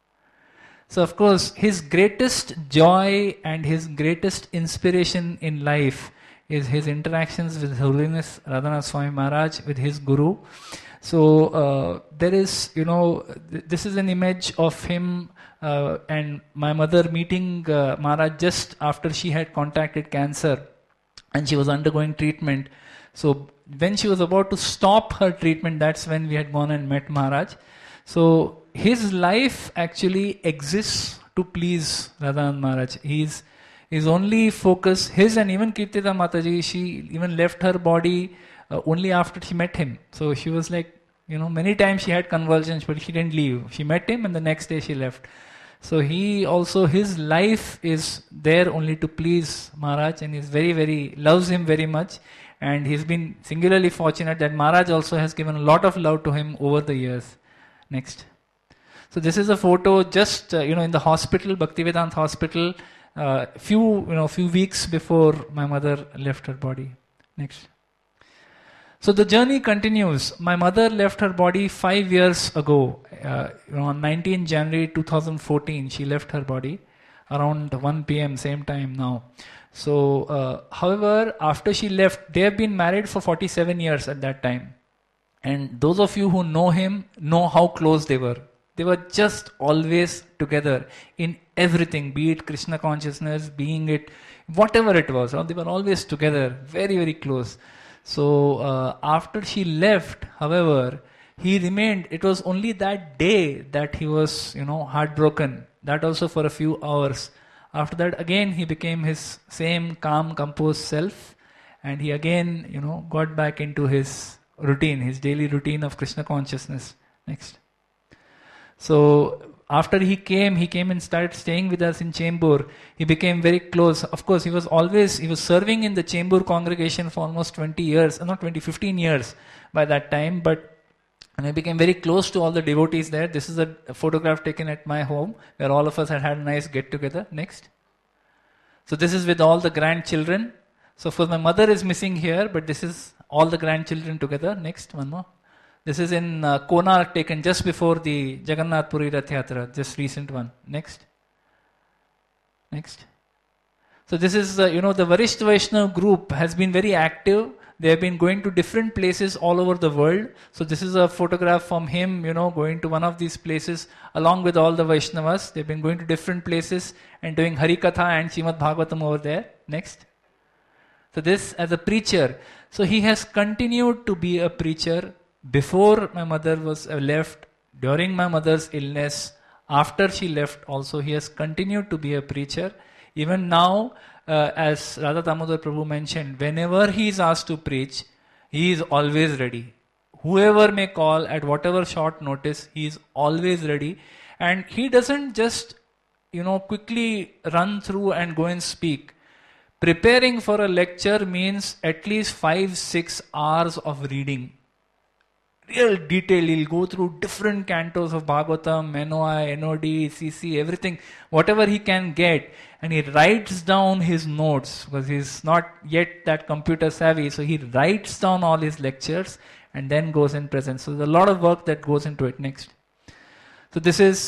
So of course, his greatest joy and his greatest inspiration in life is his interactions with His Holiness Radhanath Swami Maharaj, with his Guru. So there is, this is an image of him and my mother meeting Maharaj just after she had contracted cancer and she was undergoing treatment. So when she was about to stop her treatment, that's when we had gone and met Maharaj. So his life actually exists to please Radhanath Maharaj. His only focus, his and even Kirtida Mataji, she even left her body only after she met him. So she was like, many times she had convulsions, but she didn't leave. She met him and the next day she left. So his life is there only to please Maharaj, and he's very, very, loves him very much. And he's been singularly fortunate that Maharaj also has given a lot of love to him over the years. Next. So this is a photo just, in the hospital, Bhaktivedanta Hospital, few weeks before my mother left her body. Next. So the journey continues. My mother left her body 5 years ago. On 19 January 2014, she left her body around 1 p.m., same time now. So, however, after she left, they have been married for 47 years at that time. And those of you who know him know how close they were. They were just always together in everything, be it Krishna consciousness, being it whatever it was. They were always together, very, very close. So after she left, however, he remained. It was only that day that he was, heartbroken. That also for a few hours. After that, again, he became his same calm, composed self. And he again, got back into his routine, his daily routine of Krishna consciousness. Next. So after he came and started staying with us in Chembur. He became very close. Of course, he was serving in the Chembur congregation for almost 15 years by that time. But he became very close to all the devotees there. This is a photograph taken at my home where all of us had a nice get together. Next. So this is with all the grandchildren. So for my mother is missing here, but this is all the grandchildren together. Next, one more. This is in Konark, taken just before the Jagannath Puri Rath Yatra, just recent one. Next. Next. So this is, the Varishtha Vaishnava group has been very active. They have been going to different places all over the world. So this is a photograph from him, going to one of these places along with all the Vaishnavas. They've been going to different places and doing Harikatha and Srimad Bhagavatam over there. Next. So this as a preacher. So he has continued to be a preacher before my mother was left, during my mother's illness, after she left also. He has continued to be a preacher. Even now, as Radha Damodar Prabhu mentioned, whenever he is asked to preach, he is always ready. Whoever may call at whatever short notice, he is always ready. And he doesn't just, quickly run through and go and speak. Preparing for a lecture means at least 5-6 hours of reading. Real detail, he'll go through different cantos of Bhagavatam, NOI, NOD, CC, everything, whatever he can get, and he writes down his notes, because he's not yet that computer savvy, so he writes down all his lectures and then goes and presents. So there's a lot of work that goes into it. Next. So this is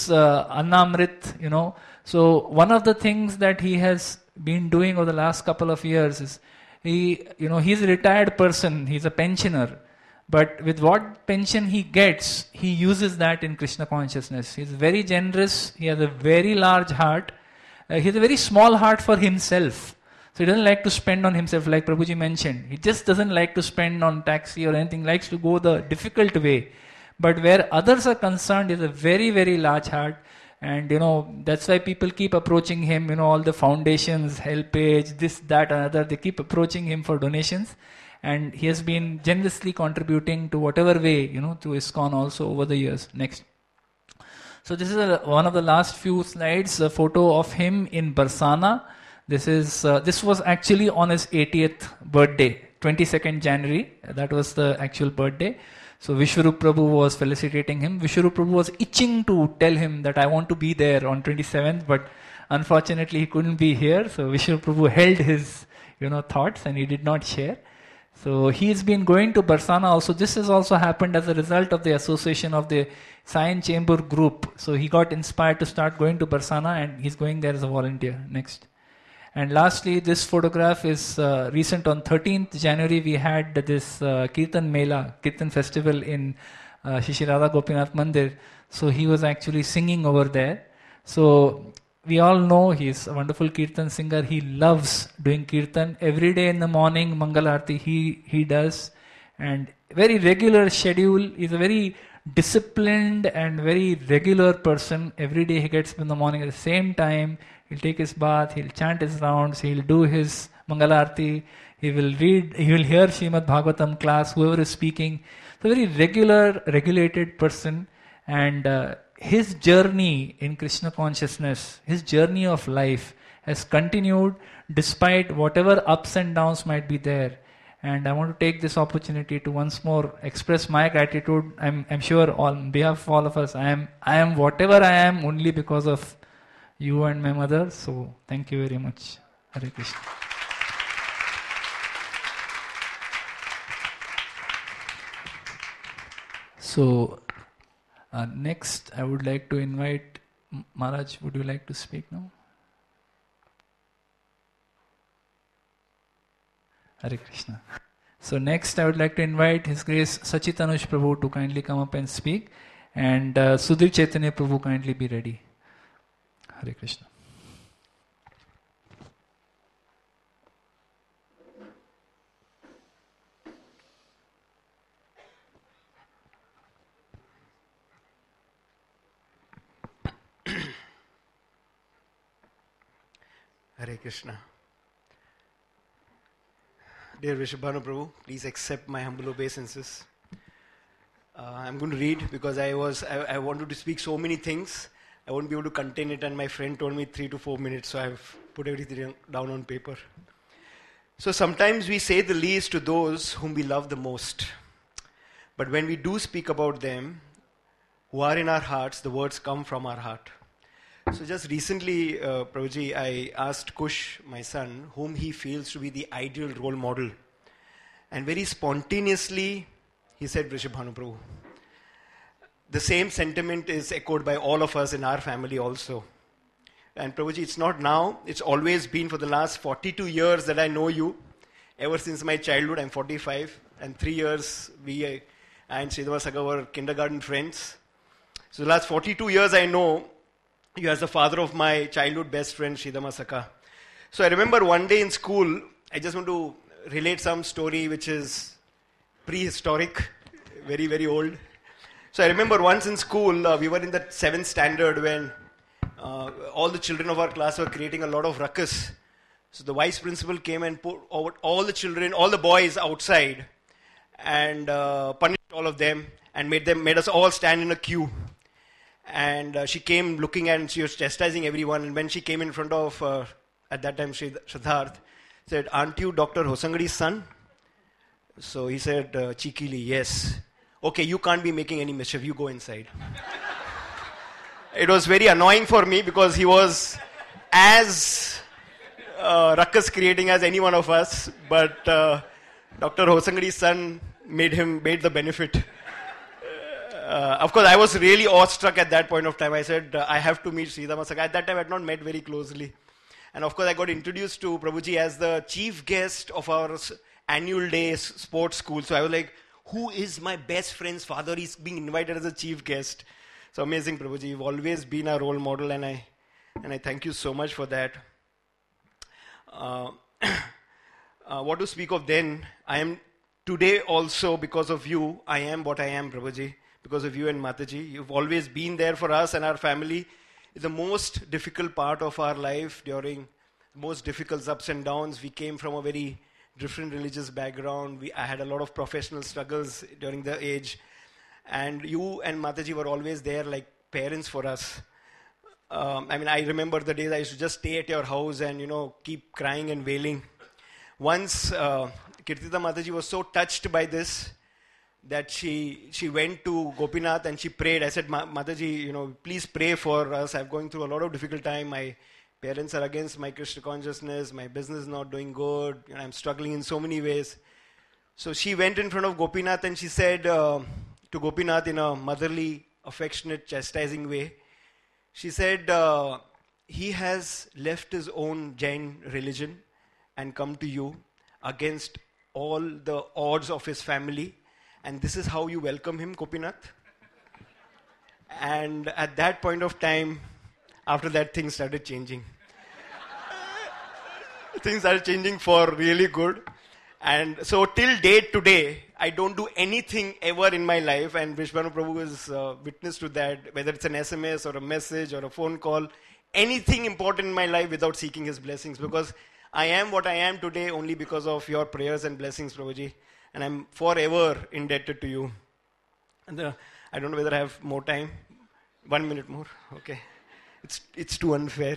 Annamrit, So one of the things that he has been doing over the last couple of years is, he's a retired person, he's a pensioner. But with what pension he gets, he uses that in Krishna consciousness. He's very generous. He has a very large heart. He has a very small heart for himself. So he doesn't like to spend on himself, like Prabhuji mentioned. He just doesn't like to spend on taxi or anything. He likes to go the difficult way. But where others are concerned, he has a very, very large heart. And, that's why people keep approaching him. All the foundations, HelpAge, this, that, another. They keep approaching him for donations. And he has been generously contributing to whatever way, to ISKCON also over the years. Next. So this is one of the last few slides, a photo of him in Barsana. This was actually on his 80th birthday, 22nd January. That was the actual birthday. So Vishwarup Prabhu was felicitating him. Vishwarup Prabhu was itching to tell him that I want to be there on 27th, but unfortunately he couldn't be here. So Vishwarup Prabhu held his, thoughts and he did not share. So he's been going to Barsana also. This has also happened as a result of the association of the Sion Chamber group. So he got inspired to start going to Barsana, and he's going there as a volunteer. Next. And lastly, this photograph is recent. On 13th January, we had this Kirtan Mela, Kirtan festival in Shri Radha Gopinath Mandir. So he was actually singing over there. So we all know he's a wonderful Kirtan singer. He loves doing Kirtan. Every day in the morning, Mangal Aarti, he does. And very regular schedule. He's a very disciplined and very regular person. Every day he gets up in the morning at the same time. He'll take his bath, he'll chant his rounds, he'll do his Mangal Aarti, he will hear Srimad Bhagavatam class, whoever is speaking. So very regular, regulated person. And his journey in Krishna consciousness, his journey of life has continued despite whatever ups and downs might be there. And I want to take this opportunity to once more express my gratitude. I'm sure on behalf of all of us, I am whatever I am only because of you and my mother. So thank you very much. Hare Krishna. So next I would like to invite Maharaj. Would you like to speak now? Hare Krishna. So next I would like to invite His Grace Sachitanush Prabhu to kindly come up and speak, and Sudhir Chaitanya Prabhu kindly be ready. Hare Krishna. Hare Krishna. Dear Vrishabhanu Prabhu, please accept my humble obeisances. I'm going to read because I wanted to speak so many things. I won't be able to contain it, and my friend told me 3 to 4 minutes, so I've put everything down on paper. So sometimes we say the least to those whom we love the most. But when we do speak about them, who are in our hearts, the words come from our heart. So just recently, Prabhuji, I asked Kush, my son, whom he feels to be the ideal role model. And very spontaneously, he said Vrishabhanu Prabhu. The same sentiment is echoed by all of us in our family also. And Prabhuji, it's not now, it's always been for the last 42 years that I know you. Ever since my childhood, I'm 45, and 3 years I and Sridhar Saga were kindergarten friends. So the last 42 years I know you as the father of my childhood best friend, Sridhar Saka. So I remember one day in school, I just want to relate some story which is prehistoric, very, very old. So I remember once in school, we were in the 7th standard when all the children of our class were creating a lot of ruckus. So the vice principal came and put all the children, all the boys outside, and punished all of them and made us all stand in a queue. And she came looking and she was chastising everyone. And when she came in front of, at that time, Siddharth, said, "Aren't you Dr. Hosangadi's son?" So he said cheekily, "Yes." "Okay, you can't be making any mischief. You go inside." It was very annoying for me because he was as ruckus creating as any one of us. But Dr. Hosangadi's son made the benefit. Of course, I was really awestruck at that point of time. I said, I have to meet Sridhar Saka. At that time, I had not met very closely. And of course, I got introduced to Prabhuji as the chief guest of our annual day sports school. So I was like, who is my best friend's father? He's being invited as a chief guest. So amazing, Prabhuji. You've always been a role model, and I thank you so much for that. What to speak of then? I am today also, because of you, I am what I am, Prabhuji. Because of you and Mataji. You've always been there for us and our family. It's the most difficult part of our life during the most difficult ups and downs. We came from a very different religious background. I had a lot of professional struggles during the age. And you and Mataji were always there like parents for us. I remember the days I used to just stay at your house and, keep crying and wailing. Once, Kirtida Mataji was so touched by this that she went to Gopinath and she prayed. I said, Mataji, please pray for us. I'm going through a lot of difficult time. My parents are against my Krishna consciousness. My business is not doing good. I'm struggling in so many ways. So she went in front of Gopinath and she said to Gopinath in a motherly, affectionate, chastising way, she said, he has left his own Jain religion and come to you against all the odds of his family, and this is how you welcome him, Gopinath? And at that point of time, after that, things started changing. Things started changing for really good. And so till date today, I don't do anything ever in my life, and Vishwanu Prabhu is witness to that, whether it's an SMS or a message or a phone call, anything important in my life without seeking his blessings, because I am what I am today only because of your prayers and blessings, Prabhuji, and I'm forever indebted to you. And I don't know whether I have more time. 1 minute more? Okay. It's too unfair.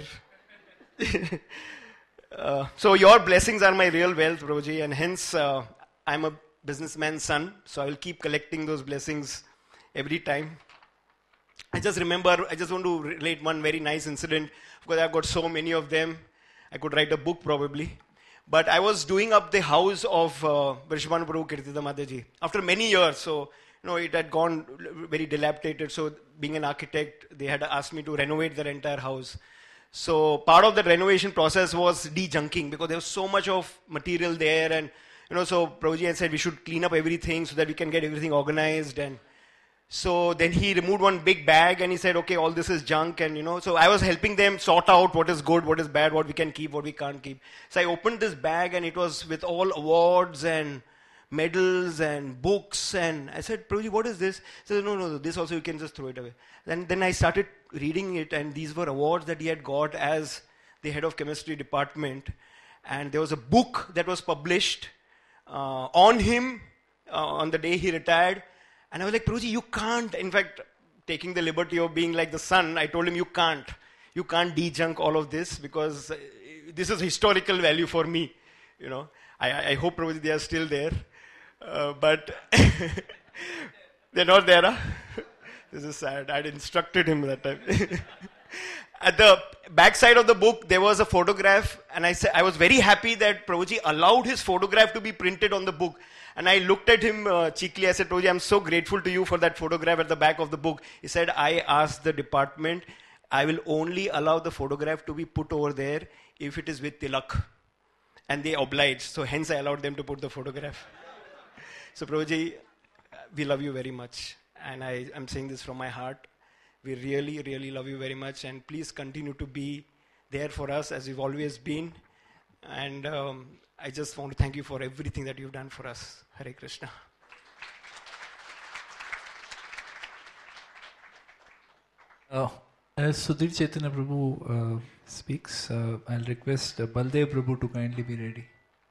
So your blessings are my real wealth, Prabhuji, and hence I'm a businessman's son, so I will keep collecting those blessings every time. I just want to relate one very nice incident, because I've got so many of them. I could write a book probably. But I was doing up the house of Vrishabhanu Prabhu Kirtida Mataji after many years. So, it had gone very dilapidated. So, being an architect, they had asked me to renovate their entire house. So, part of the renovation process was de-junking, because there was so much of material there. And, so Prabhuji had said we should clean up everything so that we can get everything organized. And so then he removed one big bag and he said, okay, all this is junk. And, so I was helping them sort out what is good, what is bad, what we can keep, what we can't keep. So I opened this bag and it was with all awards and medals and books. And I said, Prabhuji, what is this? He said, no, this also you can just throw it away. And then I started reading it, and these were awards that he had got as the head of chemistry department. And there was a book that was published on him on the day he retired. And I was like, Prabhuji, you can't. In fact, taking the liberty of being like the son, I told him, you can't de-junk all of this, because this is historical value for me. I hope, Prabhuji, they are still there. But they're not there, huh? This is sad. I'd instructed him that time. At the back side of the book, there was a photograph, and I was very happy that Prabhuji allowed his photograph to be printed on the book. And I looked at him cheekily. I said, Prabhuji, I'm so grateful to you for that photograph at the back of the book. He said, I asked the department, I will only allow the photograph to be put over there if it is with tilak. And they obliged. So hence I allowed them to put the photograph. So Prabhuji, we love you very much. And I'm saying this from my heart. We really, really love you very much. And please continue to be there for us as you've always been. And I just want to thank you for everything that you've done for us. Hare Krishna. As Sudhir Chaitanya Prabhu speaks, I'll request Baldev Prabhu to kindly be ready.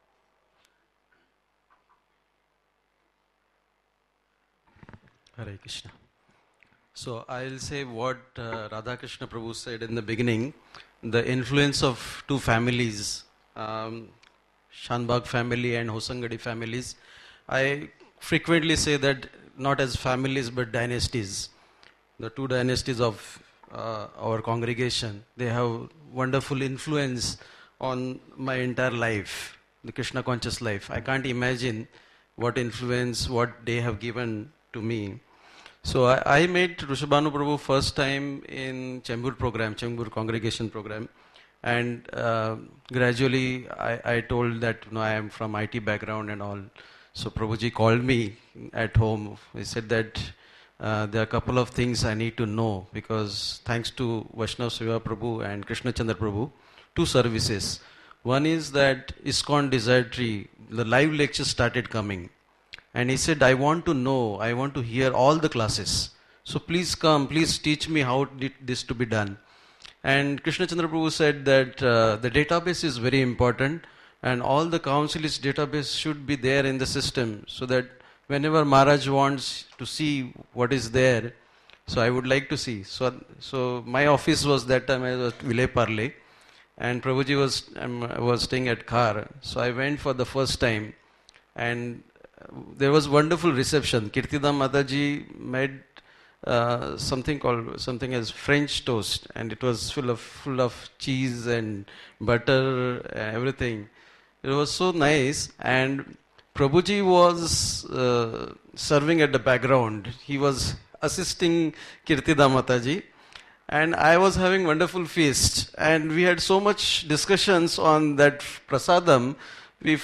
Hare Krishna. So I'll say what Radha Krishna Prabhu said in the beginning. The influence of two families, Shanbag family and Hosangadi families. I frequently say that not as families but dynasties. The two dynasties of our congregation, they have wonderful influence on my entire life, the Krishna conscious life. I can't imagine what influence, what they have given to me. So I met Vrishabhanu Prabhu first time in Chembur program, Chembur congregation program. And gradually I told that I am from IT background and all. So Prabhuji called me at home. He said that there are a couple of things I need to know, because thanks to Vaishnav Seva Prabhu and Krishna Chandra Prabhu, two services. One is that ISKCON Desire Tree, the live lectures started coming. And he said, I want to know, I want to hear all the classes. So please come, please teach me how this to be done. And Krishna Chandra Prabhu said that the database is very important, and all the council's database should be there in the system, so that whenever Maharaj wants to see what is there, so I would like to see. So my office was that time, I was at Vile Parle, and Prabhuji was staying at Khar. So I went for the first time, and there was wonderful reception. Kirtida Mataji made something as French toast, and it was full of cheese and butter, everything. It was so nice, and Prabhuji was serving at the background. He was assisting Kirtida Mataji. And I was having wonderful feast. And we had so much discussions on that prasadam. We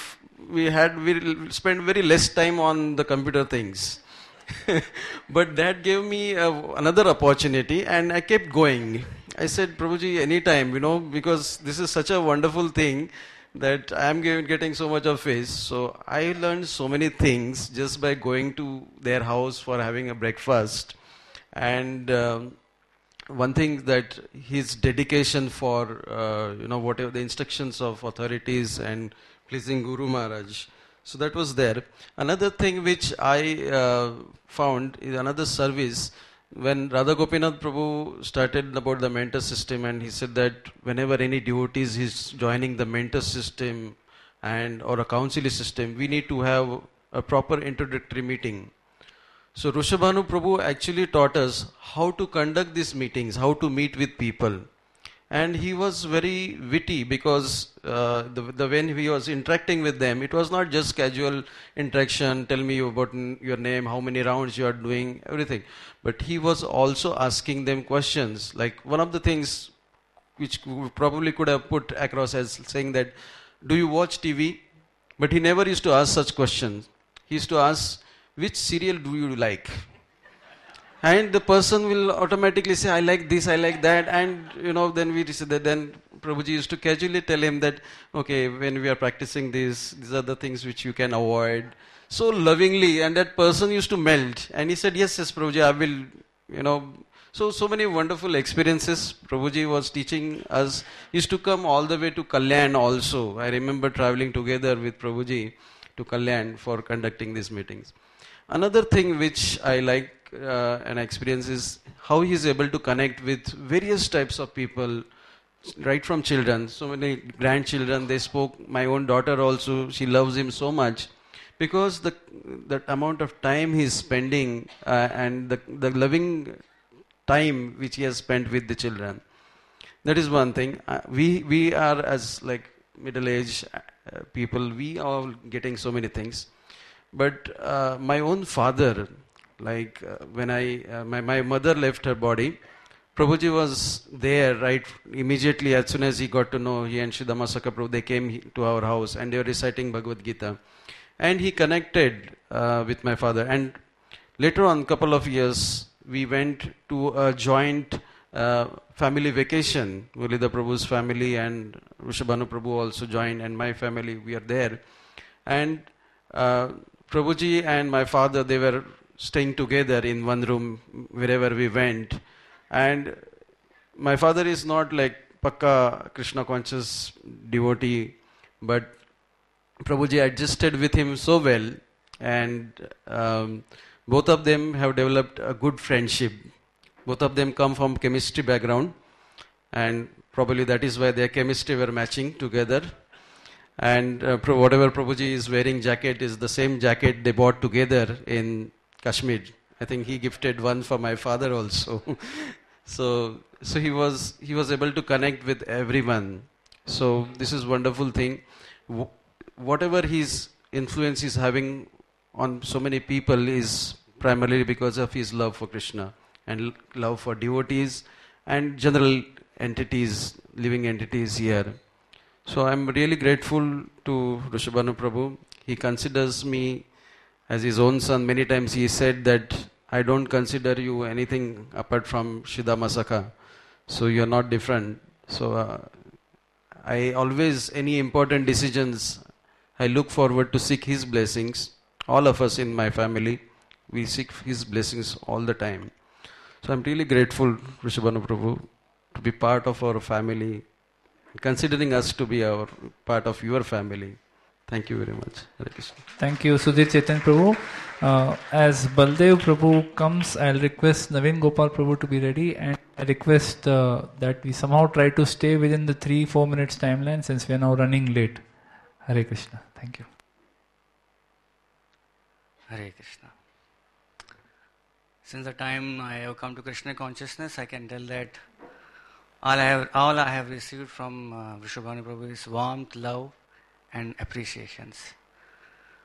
spent very less time on the computer things. But that gave me another opportunity, and I kept going. I said, Prabhuji, anytime, because this is such a wonderful thing that I am getting so much of face. So I learned so many things just by going to their house for having a breakfast. And one thing that his dedication for, whatever the instructions of authorities and pleasing Guru Maharaj. So that was there. Another thing which I found is another service when Radha Gopinath Prabhu started about the mentor system, and he said that whenever any devotees is joining the mentor system or a counseling system, we need to have a proper introductory meeting. So Rishabhanu Prabhu actually taught us how to conduct these meetings, how to meet with people. And he was very witty because when he was interacting with them, it was not just casual interaction, tell me about your name, how many rounds you are doing, everything. But he was also asking them questions. Like one of the things which probably could have put across as saying that, do you watch TV? But he never used to ask such questions. He used to ask, which serial do you like? And the person will automatically say, I like this, I like that. And, then we said that then Prabhuji used to casually tell him that, okay, when we are practicing this, these are the things which you can avoid. So lovingly, and that person used to melt. And he said, yes, Prabhuji, I will, So many wonderful experiences Prabhuji was teaching us. He used to come all the way to Kalyan also. I remember traveling together with Prabhuji to Kalyan for conducting these meetings. Another thing which I like and experience is how he is able to connect with various types of people, right from children. So many grandchildren, they spoke. My own daughter also, she loves him so much because the amount of time he is spending and the loving time which he has spent with the children. That is one thing. We are as like middle-aged people, we are getting so many things. But my own father, when my mother left her body, Prabhuji was there right immediately as soon as he got to know, he and Sridhar Masaka Prabhu, they came to our house and they were reciting Bhagavad Gita. And he connected with my father. And later on, couple of years, we went to a joint family vacation. Muralidhar Prabhu's family and Rishabhanu Prabhu also joined, and my family, we are there. And Prabhuji and my father, they were staying together in one room wherever we went. And my father is not like Pakka Krishna conscious devotee, but Prabhuji adjusted with him so well, and both of them have developed a good friendship. Both of them come from chemistry background, and probably that is why their chemistry were matching together. And whatever Prabhuji is wearing jacket is the same jacket they bought together in Kashmir. I think he gifted one for my father also. So he was able to connect with everyone. So this is wonderful thing. Whatever his influence is having on so many people is primarily because of his love for Krishna and love for devotees and general entities, living entities here. So I'm really grateful to Rishabhanu Prabhu. He considers me as his own son. Many times he said that I don't consider you anything apart from Sridhar Masaka. So you're not different. So I always, any important decisions, I look forward to seek his blessings. All of us in my family, we seek his blessings all the time. So I'm really grateful, Rishabhanu Prabhu, to be part of our family, considering us to be our part of your family. Thank you very much. Hare Krishna. Thank you, Sudhir Chaitanya Prabhu. As Baldev Prabhu comes, I'll request Naveen Gopal Prabhu to be ready, and I request that we somehow try to stay within the 3-4 minutes timeline since we are now running late. Hare Krishna. Thank you. Hare Krishna. Since the time I have come to Krishna consciousness, I can tell that all I have received from Rishabhanu Prabhu is warmth, love, and appreciations.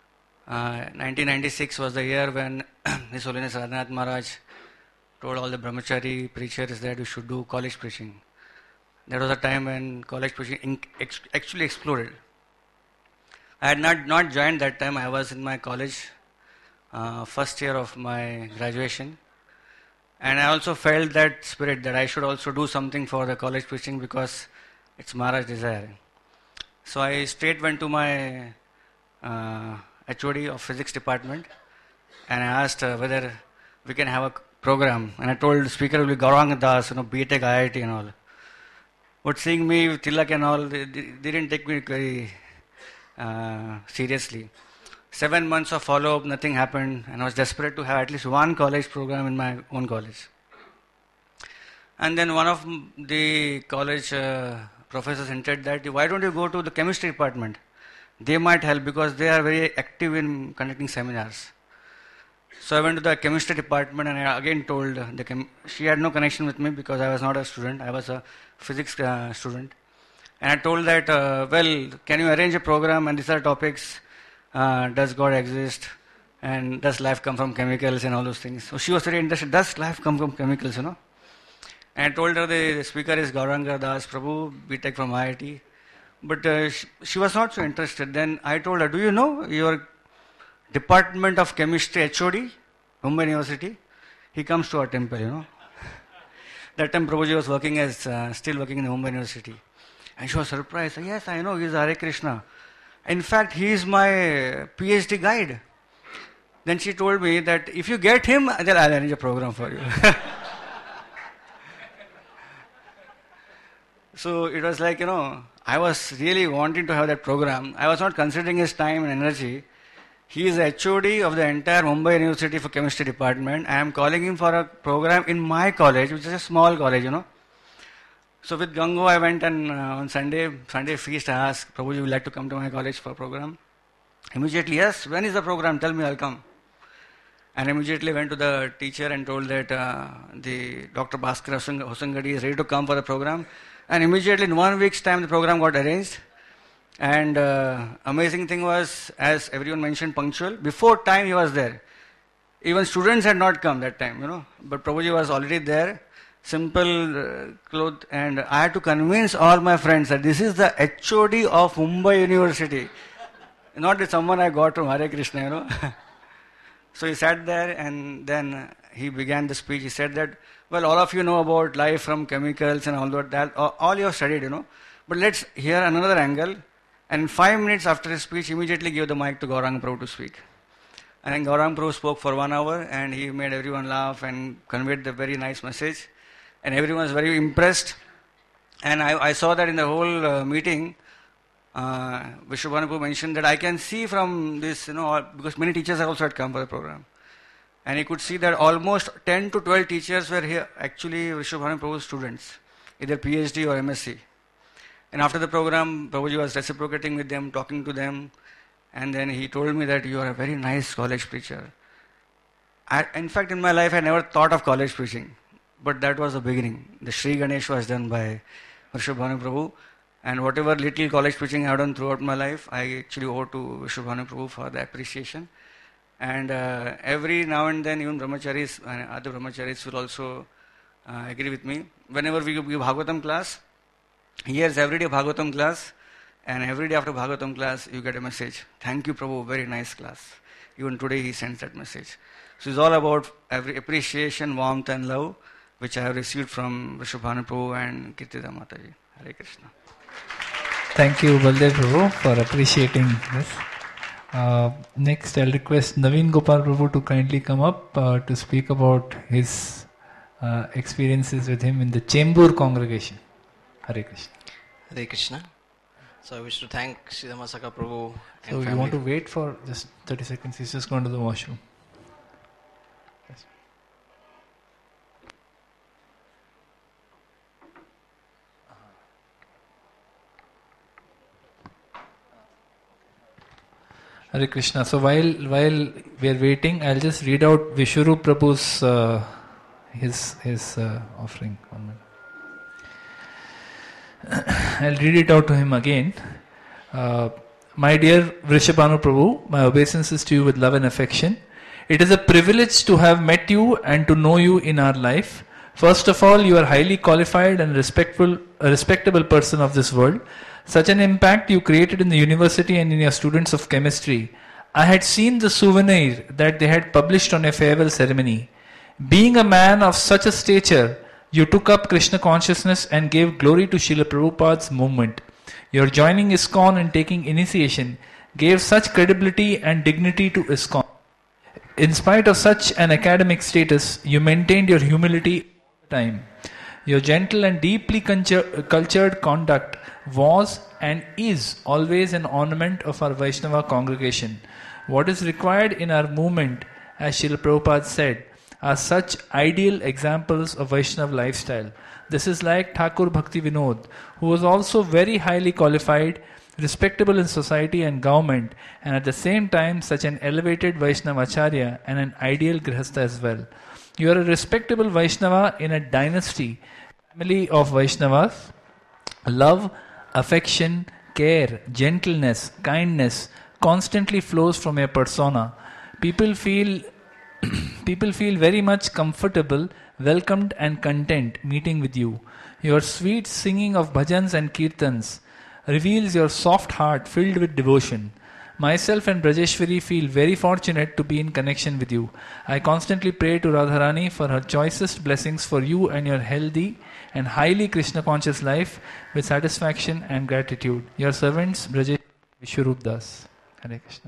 1996 was the year when His Holiness Radhanath Maharaj told all the brahmachari preachers that we should do college preaching. That was a time when college preaching actually exploded. I had not joined that time. I was in my college, first year of my graduation. And I also felt that spirit that I should also do something for the college preaching because it's Maharaj's desire. So I straight went to my HOD of physics department and I asked whether we can have a program. And I told the speaker will be Gauranga Das, BTech, IIT and all. But seeing me with Tilak and all, they didn't take me very seriously. 7 months of follow-up, nothing happened, and I was desperate to have at least one college program in my own college. And then one of the college professors hinted that, why don't you go to the chemistry department? They might help because they are very active in conducting seminars. So I went to the chemistry department and I again told she had no connection with me because I was not a student, I was a physics student. And I told that, well, can you arrange a program and these are topics, does God exist and does life come from chemicals and all those things. So she was very interested, does life come from chemicals, And I told her the speaker is Gauranga Das Prabhu, BTech from IIT. But she was not so interested. Then I told her, do you know your Department of Chemistry HOD, Mumbai University? He comes to our temple, That time Prabhuji was working still working in the Mumbai University. And she was surprised. Yes, I know, he is Hare Krishna. In fact, he is my PhD guide. Then she told me that if you get him, then I'll arrange a program for you. So it was like, I was really wanting to have that program. I was not considering his time and energy. He is the HOD of the entire Mumbai University for Chemistry Department. I am calling him for a program in my college, which is a small college, So with Gango, I went and on Sunday feast, I asked, Prabhuji, would you like to come to my college for a program? Immediately, yes, when is the program? Tell me, I'll come. And immediately went to the teacher and told that the Dr. Bhaskar Hosangadi is ready to come for the program. And immediately in 1 week's time, the program got arranged. And amazing thing was, as everyone mentioned, punctual. Before time, he was there. Even students had not come that time, But Prabhuji was already there. Simple clothes, and I had to convince all my friends that this is the HOD of Mumbai University. Not that someone I got from Hare Krishna, So he sat there and then he began the speech. He said that, well, all of you know about life from chemicals and all that, all you have studied, But let's hear another angle. And in 5 minutes after his speech, immediately gave the mic to Gauranga Prabhu to speak. And then Gauranga Prabhu spoke for 1 hour and he made everyone laugh and conveyed the very nice message. And everyone was very impressed. And I saw that in the whole meeting, Vishwabhanu Prabhu mentioned that I can see from this, because many teachers also had come for the program. And he could see that almost 10 to 12 teachers were here, actually Vishwabhanu Prabhu's students, either PhD or MSc. And after the program, Prabhuji was reciprocating with them, talking to them. And then he told me that you are a very nice college preacher. In fact, in my life, I never thought of college preaching. But that was the beginning. The Sri Ganesh was done by Vishwabhanu Prabhu. And whatever little college preaching I have done throughout my life, I actually owe to Vishwabhanu Prabhu for the appreciation. And every now and then, even brahmacharis and other brahmacharis will also agree with me. Whenever we give Bhagavatam class, here's every day Bhagavatam class. And every day after Bhagavatam class, you get a message. Thank you, Prabhu, very nice class. Even today he sends that message. So it's all about every appreciation, warmth and love, which I have received from Vishwabhanu Prabhu and Kirtida Mataji. Hare Krishna. Thank you, Baldev Prabhu, for appreciating this. Next, I'll request Naveen Gopal Prabhu to kindly come up to speak about his experiences with him in the Chembur congregation. Hare Krishna. Hare Krishna. So I wish to thank Siddhamasaka Prabhu and So family. you want to wait for just 30 seconds? He's just gone to the washroom. Yes. Hare Krishna. So while we are waiting, I'll just read out Vishwarup Prabhu's his offering. 1 minute. I'll read it out to him again. My dear Vrishabhanu Prabhu, my obeisances to you with love and affection. It is a privilege to have met you and to know you in our life. First of all, you are highly qualified and a respectable person of this world. Such an impact you created in the university and in your students of chemistry. I had seen the souvenir that they had published on a farewell ceremony. Being a man of such a stature, you took up Krishna consciousness and gave glory to Srila Prabhupada's movement. Your joining ISKCON and taking initiation gave such credibility and dignity to ISKCON. In spite of such an academic status, you maintained your humility all the time. Your gentle and deeply cultured conduct was and is always an ornament of our Vaishnava congregation. What is required in our movement, as Srila Prabhupada said, are such ideal examples of Vaishnava lifestyle. This is like Thakur Bhakti Vinod, who was also very highly qualified, respectable in society and government, and at the same time such an elevated Vaishnava Acharya and an ideal Grihastha as well. You are a respectable Vaishnava in a dynasty, family of Vaishnavas. Love, affection, care, gentleness, kindness constantly flows from your persona. People feel very much comfortable, welcomed and content meeting with you. Your sweet singing of bhajans and kirtans reveals your soft heart filled with devotion. Myself and Brajeshwari feel very fortunate to be in connection with you. I constantly pray to Radharani for her choicest blessings for you and your healthy and highly Krishna conscious life with satisfaction and gratitude. Your servants, Brajesh Vishwarup Das. Hare Krishna.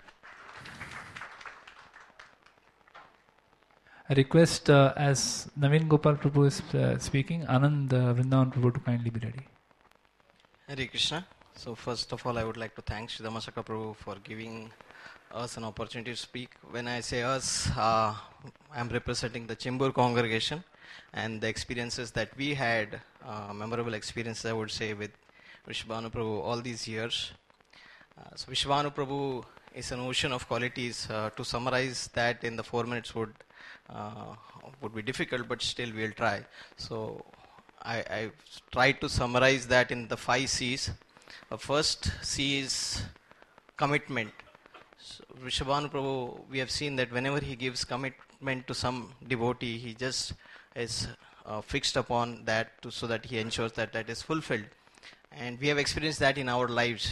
I request as Naveen Gopal Prabhu is speaking, Anand Vrindavan Prabhu to kindly be ready. Hare Krishna. So first of all, I would like to thank Sri Dhammasaka Prabhu for giving us an opportunity to speak. When I say us, I am representing the Chembur congregation and the experiences that we had, memorable experiences I would say with Vrishabhanu Prabhu all these years. So Vrishabhanu Prabhu is an ocean of qualities. To summarize that in the 4 minutes would be difficult, but still we'll try. So I tried to summarize that in the 5 C's. First C is commitment. So Vrishabhanu Prabhu, we have seen that whenever he gives commitment to some devotee, he just is fixed upon that so that he ensures that that is fulfilled. And we have experienced that in our lives.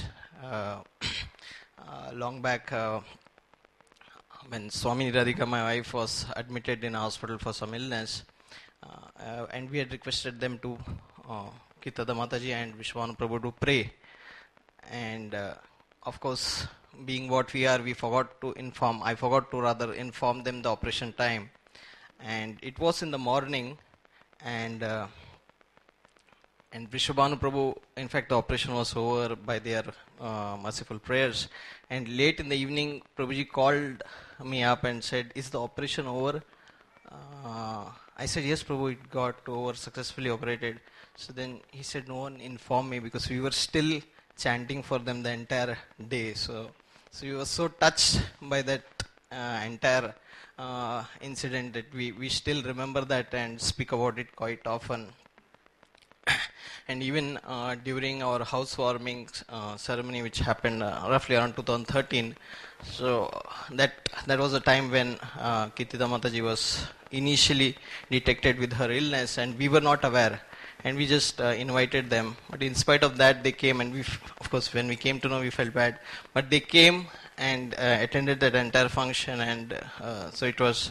Long back, when Swami Radhika, my wife, was admitted in a hospital for some illness, and we had requested them to, Kirtada Mataji and Vishwanu Prabhu, to pray. And of course, being what we are, I forgot to inform them the operation time. And it was in the morning, and Vrishabhanu Prabhu, in fact, the operation was over by their merciful prayers. And late in the evening, Prabhuji called me up and said, "Is the operation over?" I said, "Yes, Prabhu, it got over, successfully operated." So then he said, "No one informed me," because we were still chanting for them the entire day. So we were so touched by that entire incident that we still remember that and speak about it quite often. And even during our housewarming ceremony, which happened roughly around 2013, so that was a time when Kirtida Mataji was initially detected with her illness, and we were not aware, and we just invited them. But in spite of that, they came, and of course, when we came to know, we felt bad. But they came and attended that entire function, and so it was.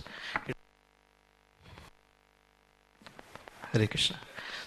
Hare Krishna.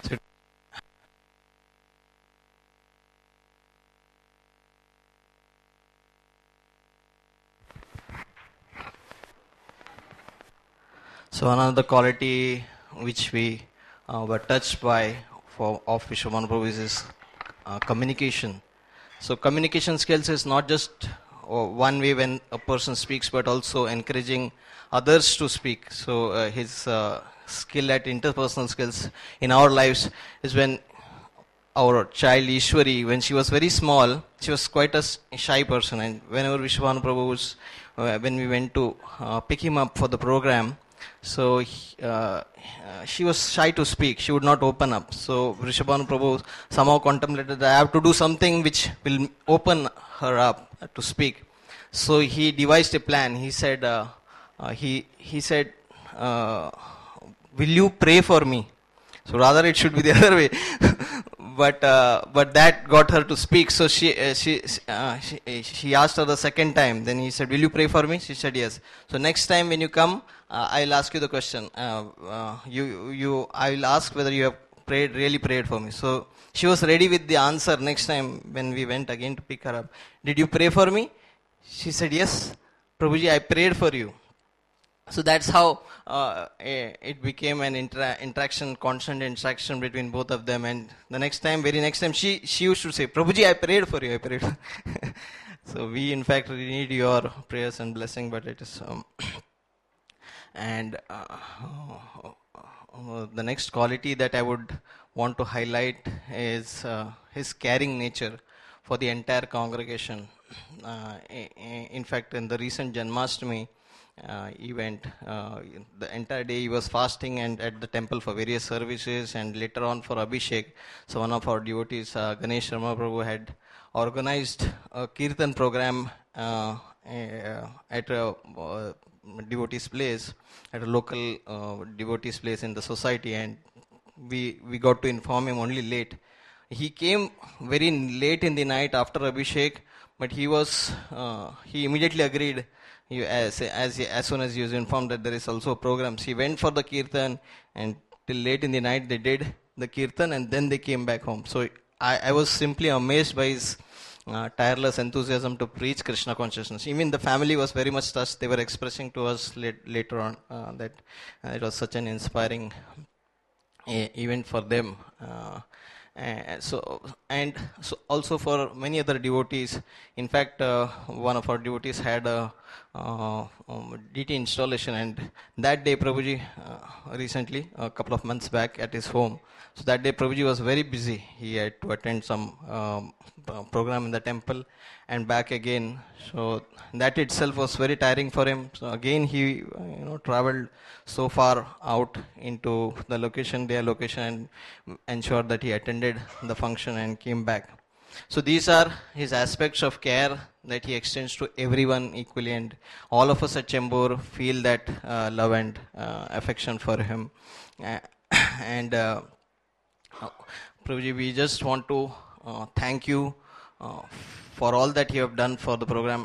So another quality which we were touched by of Vishwabhanu Prabhu is communication. So communication skills is not just one way when a person speaks, but also encouraging others to speak. So his skill at interpersonal skills in our lives is when our child Ishwari, when she was very small, she was quite a shy person, and whenever Vishwabhanu Prabhu was, when we went to pick him up for the program, So she was shy to speak. She would not open up. So Vrishabhanu Prabhu somehow contemplated that I have to do something which will open her up to speak. So he devised a plan. He said, he said, will you pray for me? So rather it should be the other way. But that got her to speak. So she asked her the second time. Then he said, will you pray for me? She said yes. So next time when you come, I'll ask you the question. I will ask whether you have really prayed for me. So she was ready with the answer next time when we went again to pick her up. Did you pray for me? She said yes. Prabhuji, I prayed for you. So that's how it became an interaction, constant interaction between both of them. And the very next time, she used to say, Prabhuji, I prayed for you, I prayed for you. So we, in fact, need your prayers and blessing, but it is... the next quality that I would want to highlight is his caring nature for the entire congregation. In fact, in the recent Janmashtami event, the entire day he was fasting and at the temple for various services, and later on for Abhishek. So one of our devotees, Ganesh Rama Prabhu, had organized a Kirtan program at a devotee's place, at a local devotee's place in the society, and we got to inform him only late. He came very late in the night after Abhishek, but he immediately agreed. As soon as he was informed that there is also programs, he went for the Kirtan, and till late in the night they did the Kirtan, and then they came back home. So I was simply amazed by his tireless enthusiasm to preach Krishna consciousness. Even the family was very much touched. They were expressing to us later on that it was such an inspiring event for them. So also for many other devotees. In fact, one of our devotees had a DT installation, and that day Prabhuji, recently, a couple of months back at his home, so that day Prabhuji was very busy. He had to attend some program in the temple and back again. So that itself was very tiring for him. So again he traveled so far out into the their location, and ensured that he attended the function and came back. So these are his aspects of care that he extends to everyone equally, and all of us at Chembur feel that love and affection for him. And Prabhuji, we just want to thank you for all that you have done for the program.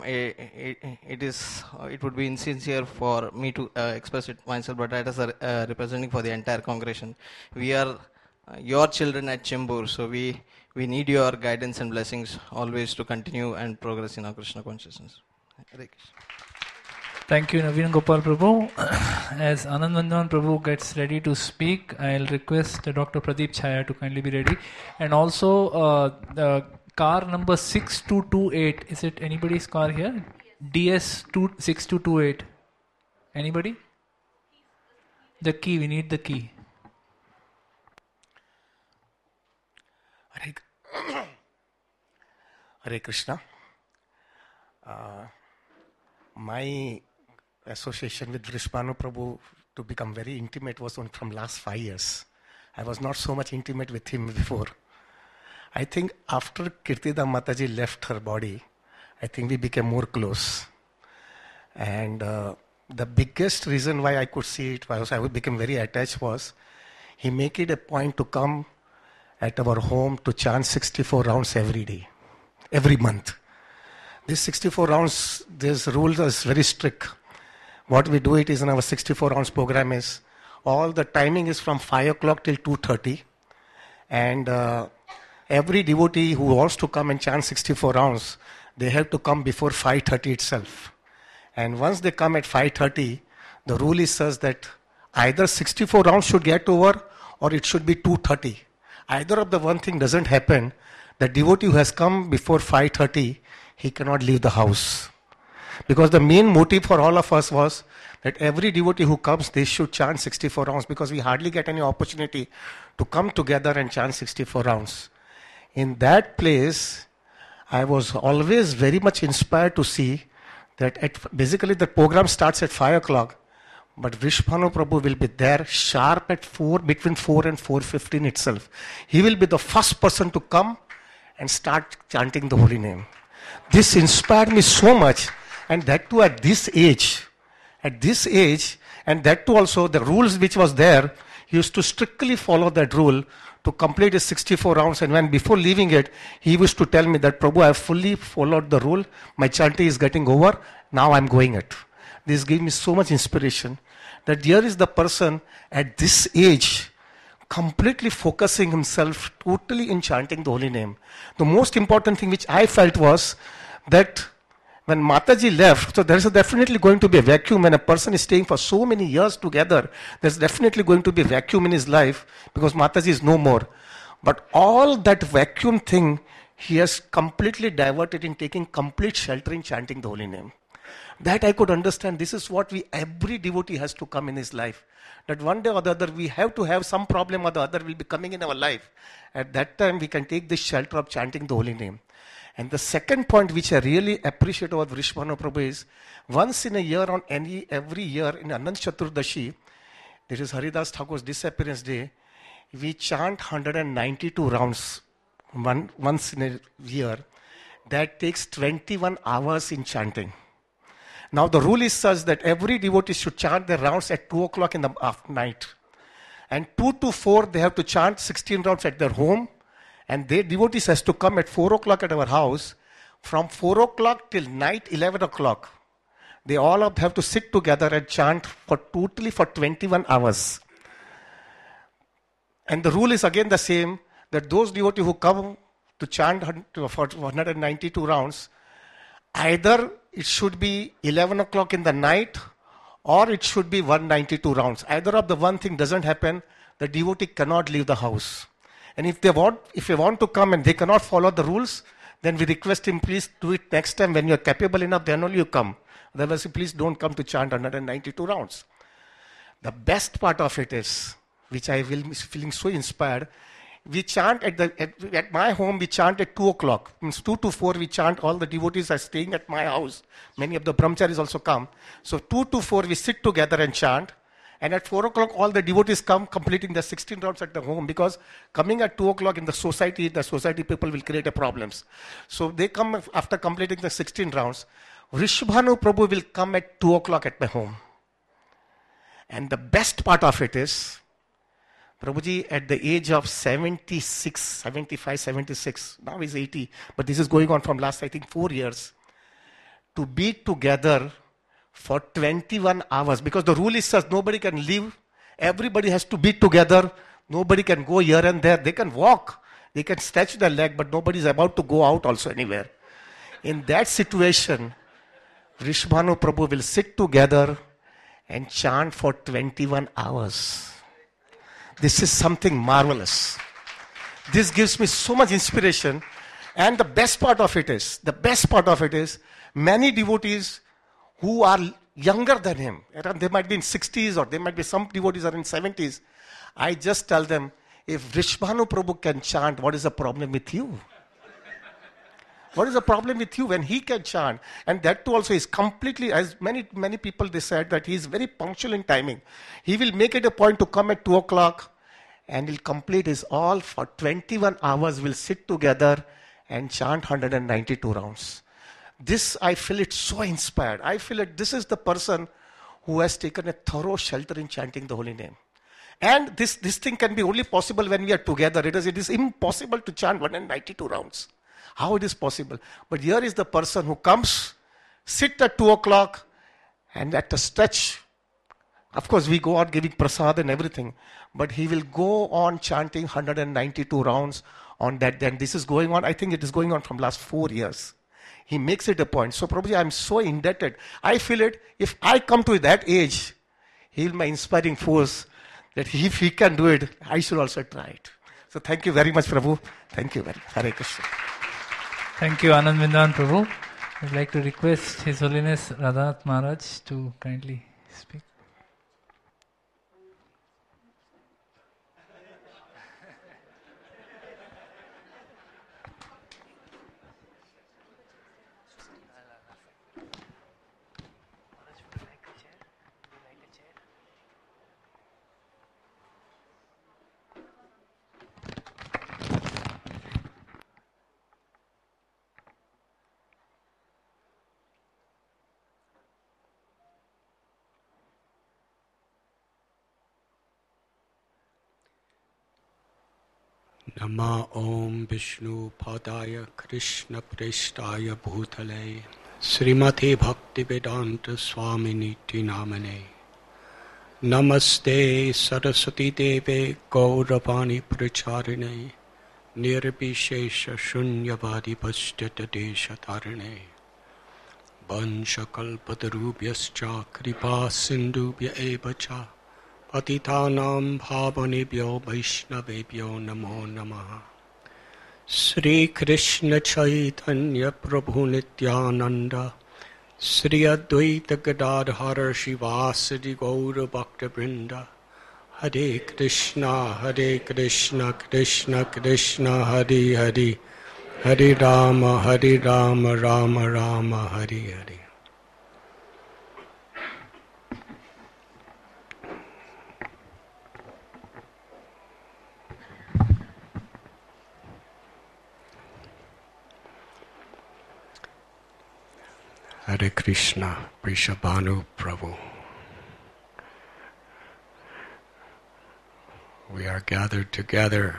It would be insincere for me to express it myself, but as a representing for the entire congregation, we are your children at Chembur, so we need your guidance and blessings always to continue and progress in our Krishna consciousness. Hare Krishna. Thank you, Naveen Gopal Prabhu. As Anand Vandavan Prabhu gets ready to speak, I'll request Dr. Pradeep Chhaya to kindly be ready. And also, the car number 6228, is it anybody's car here? DS 6228. Anybody? The key, we need the key. Hare Krishna. My association with Vrishabhanu Prabhu to become very intimate was from last 5 years. I was not so much intimate with him before. I think after Kirtida Mataji left her body, I think we became more close. And the biggest reason why I could see it, was I became very attached, was he make it a point to come at our home to chant 64 rounds every day, every month. These 64 rounds, this rule is very strict. What we do it is in our 64 rounds program is, all the timing is from 5 o'clock till 2:30. And every devotee who wants to come and chant 64 rounds, they have to come before 5:30 itself. And once they come at 5:30, the rule is such that either 64 rounds should get over or it should be 2:30. Either of the one thing doesn't happen, the devotee who has come before 5:30, he cannot leave the house. Because the main motive for all of us was that every devotee who comes, they should chant 64 rounds, because we hardly get any opportunity to come together and chant 64 rounds. In that place, I was always very much inspired to see that basically the program starts at 5 o'clock, But Vishbhanu Prabhu will be there sharp at 4, between 4 and 4:15 itself. He will be the first person to come and start chanting the holy name. This inspired me so much, and that too at this age. At this age, and that too also the rules which was there, he used to strictly follow that rule to complete his 64 rounds. And when before leaving it, he used to tell me that, Prabhu, I have fully followed the rule. My chanting is getting over. Now I'm going it. This gave me so much inspiration that here is the person at this age completely focusing himself totally in chanting the holy name. The most important thing which I felt was that when Mataji left, so there is definitely going to be a vacuum when a person is staying for so many years together. There's definitely going to be a vacuum in his life because Mataji is no more. But all that vacuum thing, he has completely diverted in taking complete shelter in chanting the holy name. That I could understand. This is what every devotee has to come in his life. That one day or the other we have to have some problem or the other will be coming in our life. At that time we can take this shelter of chanting the holy name. And the second point which I really appreciate about Vishbhanu Prabhu is, once in a year on every year in Anant Chaturdashi, there is Haridas Thakur's disappearance day, we chant 192 rounds once in a year. That takes 21 hours in chanting. Now the rule is such that every devotee should chant their rounds at 2 o'clock in the night. And 2 to 4 they have to chant 16 rounds at their home. And their devotees has to come at 4 o'clock at our house. From 4 o'clock till night 11 o'clock, they all have to sit together and chant totally for 21 hours. And the rule is again the same, that those devotees who come to chant for 192 rounds, either it should be 11 o'clock in the night or it should be 192 rounds. Either of the one thing doesn't happen, the devotee cannot leave the house. And if they want to come and they cannot follow the rules, then we request him, please do it next time when you are capable enough, then only you come. Otherwise, please don't come to chant 192 rounds. The best part of it is, which I will be feeling so inspired, we chant at my home, we chant at 2 o'clock. Means 2 to 4 we chant, all the devotees are staying at my house. Many of the brahmacharis also come. So 2 to 4 we sit together and chant. And at 4 o'clock, all the devotees come completing the 16 rounds at the home, because coming at 2 o'clock in the society people will create problems. So they come after completing the 16 rounds. Vishbhanu Prabhu will come at 2 o'clock at my home. And the best part of it is, Prabhuji at the age of 76, 75, 76, now he's 80, but this is going on from last, I think, 4 years, to be together for 21 hours, because the rule is such, nobody can leave, everybody has to be together, nobody can go here and there, they can walk, they can stretch their leg, but nobody is about to go out also anywhere. In that situation, Vishbhanu Prabhu will sit together and chant for 21 hours. This is something marvelous. This gives me so much inspiration, and the best part of it is, many devotees who are younger than him, they might be in 60s or they might be some devotees are in 70s. I just tell them, if Vishbhanu Prabhu can chant, what is the problem with you? What is the problem with you when he can chant? And that too also is completely, as many people they said that he is very punctual in timing. He will make it a point to come at 2 o'clock and he'll complete his all for 21 hours. We'll sit together and chant 192 rounds. This, I feel it so inspired. I feel that this is the person who has taken a thorough shelter in chanting the holy name. And this thing can be only possible when we are together. It is impossible to chant 192 rounds. How it is possible? But here is the person who comes, sit at 2 o'clock, and at a stretch, of course we go on giving prasad and everything, but he will go on chanting 192 rounds on that. Then this is going on, I think it is going on from last 4 years. He makes it a point. So probably I'm so indebted. I feel it, if I come to that age, he will be my inspiring force, that if he can do it, I should also try it. So thank you very much, Prabhu. Thank you very much. Hare Krishna. Thank you, Anand Vrindavan Prabhu. I'd like to request His Holiness Radhanath Maharaj to kindly speak. Nama Om Vishnu Padaya Krishna Prishtaya Bhutale Srimati Bhakti Vedanta Swami Niti Namane Namaste Saraswati Deve Gauravani Pracharine Nirbhishesha Shunyavadi Pasthita Desha Tarine Vanchakalpatarubhyascha Kripa Sindhubhya Evacha Patitanam Bhavanebhyo Vaishnavebhyo Namo Namaha Sri Krishna Chaitanya Prabhu Nityananda Sri Advaita Gadadhara Shivasadi Gaura Bhakta Vrinda Hare Krishna Krishna Krishna Hare Hare Hare Rama Rama Rama Hare Hare. Hare Krishna, Vrishabhanu Prabhu. We are gathered together,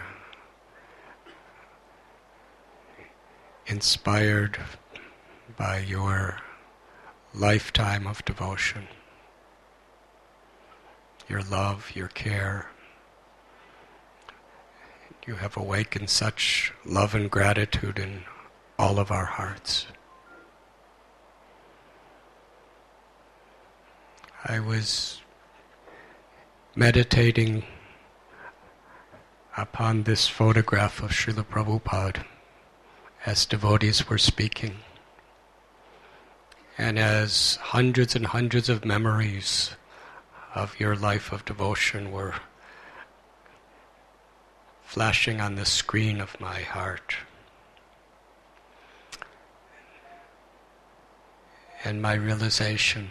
inspired by your lifetime of devotion, your love, your care. You have awakened such love and gratitude in all of our hearts. I was meditating upon this photograph of Srila Prabhupada as devotees were speaking, and as hundreds and hundreds of memories of your life of devotion were flashing on the screen of my heart. And my realization,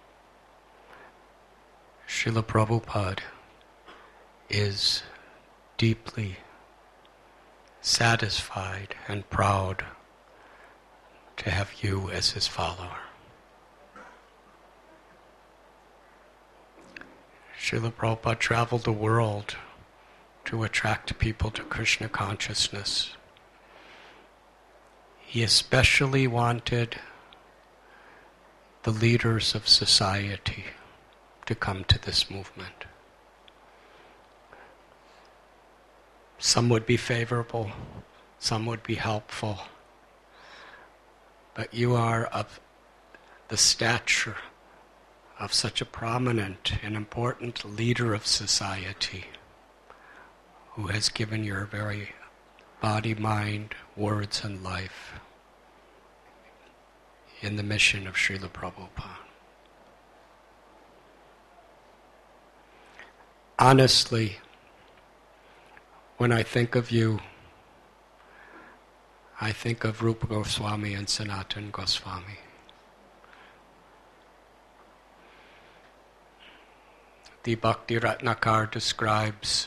Srila Prabhupada is deeply satisfied and proud to have you as his follower. Srila Prabhupada traveled the world to attract people to Krishna consciousness. He especially wanted the leaders of society to come to this movement. Some would be favorable, some would be helpful, but you are of the stature of such a prominent and important leader of society who has given your very body, mind, words, and life in the mission of Srila Prabhupada. Honestly, when I think of you, I think of Rupa Goswami and Sanatana Goswami. The Bhakti Ratnakar describes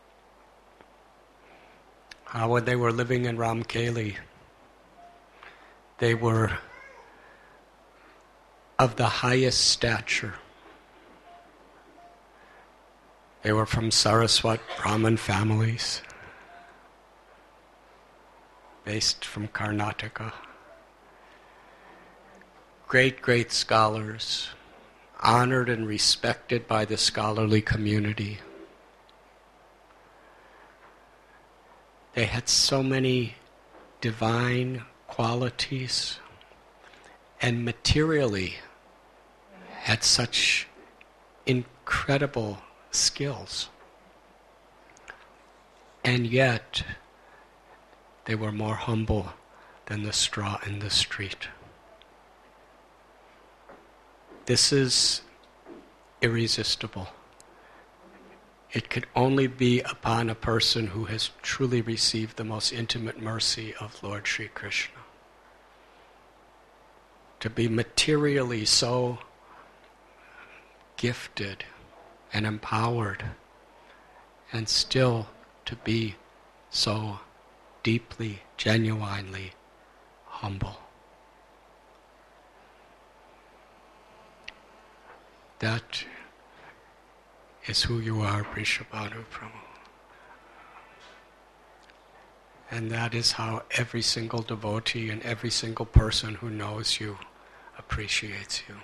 how when they were living in Ramkeli, they were of the highest stature. They were from Saraswat Brahmin families, based from Karnataka. Great scholars, honored and respected by the scholarly community. They had so many divine qualities, and materially had such incredible skills. And yet, they were more humble than the straw in the street. This is irresistible. It could only be upon a person who has truly received the most intimate mercy of Lord Sri Krishna. To be materially so gifted and empowered, and still to be so deeply, genuinely humble. That is who you are, Vrishabhanu Prabhu. And that is how every single devotee and every single person who knows you appreciates you.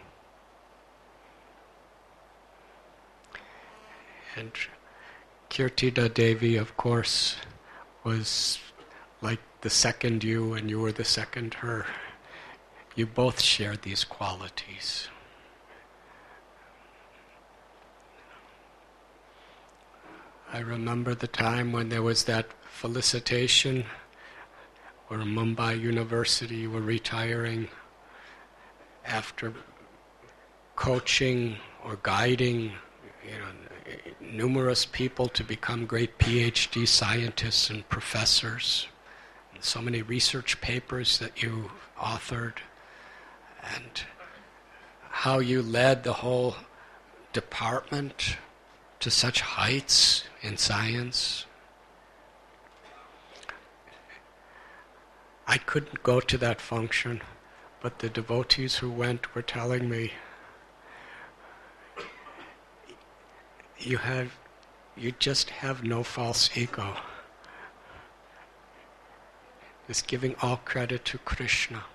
And Kirtida Devi, of course, was like the second you, and you were the second her. You both shared these qualities. I remember the time when there was that felicitation where Mumbai University were retiring after coaching or guiding, numerous people to become great PhD scientists and professors, and so many research papers that you authored, and how you led the whole department to such heights in science. I couldn't go to that function, but the devotees who went were telling me, you just have no false ego. Just giving all credit to Krishna.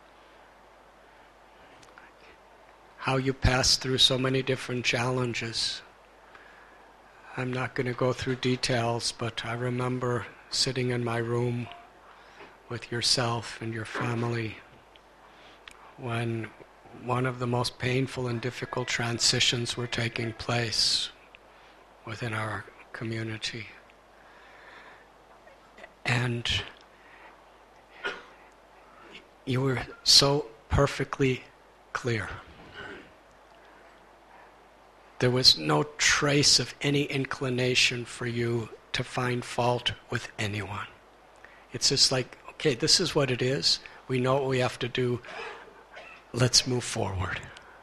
How you passed through so many different challenges. I'm not going to go through details, but I remember sitting in my room with yourself and your family when one of the most painful and difficult transitions were taking place within our community. And you were so perfectly clear. There was no trace of any inclination for you to find fault with anyone. It's just like, okay, this is what it is. We know what we have to do. Let's move forward.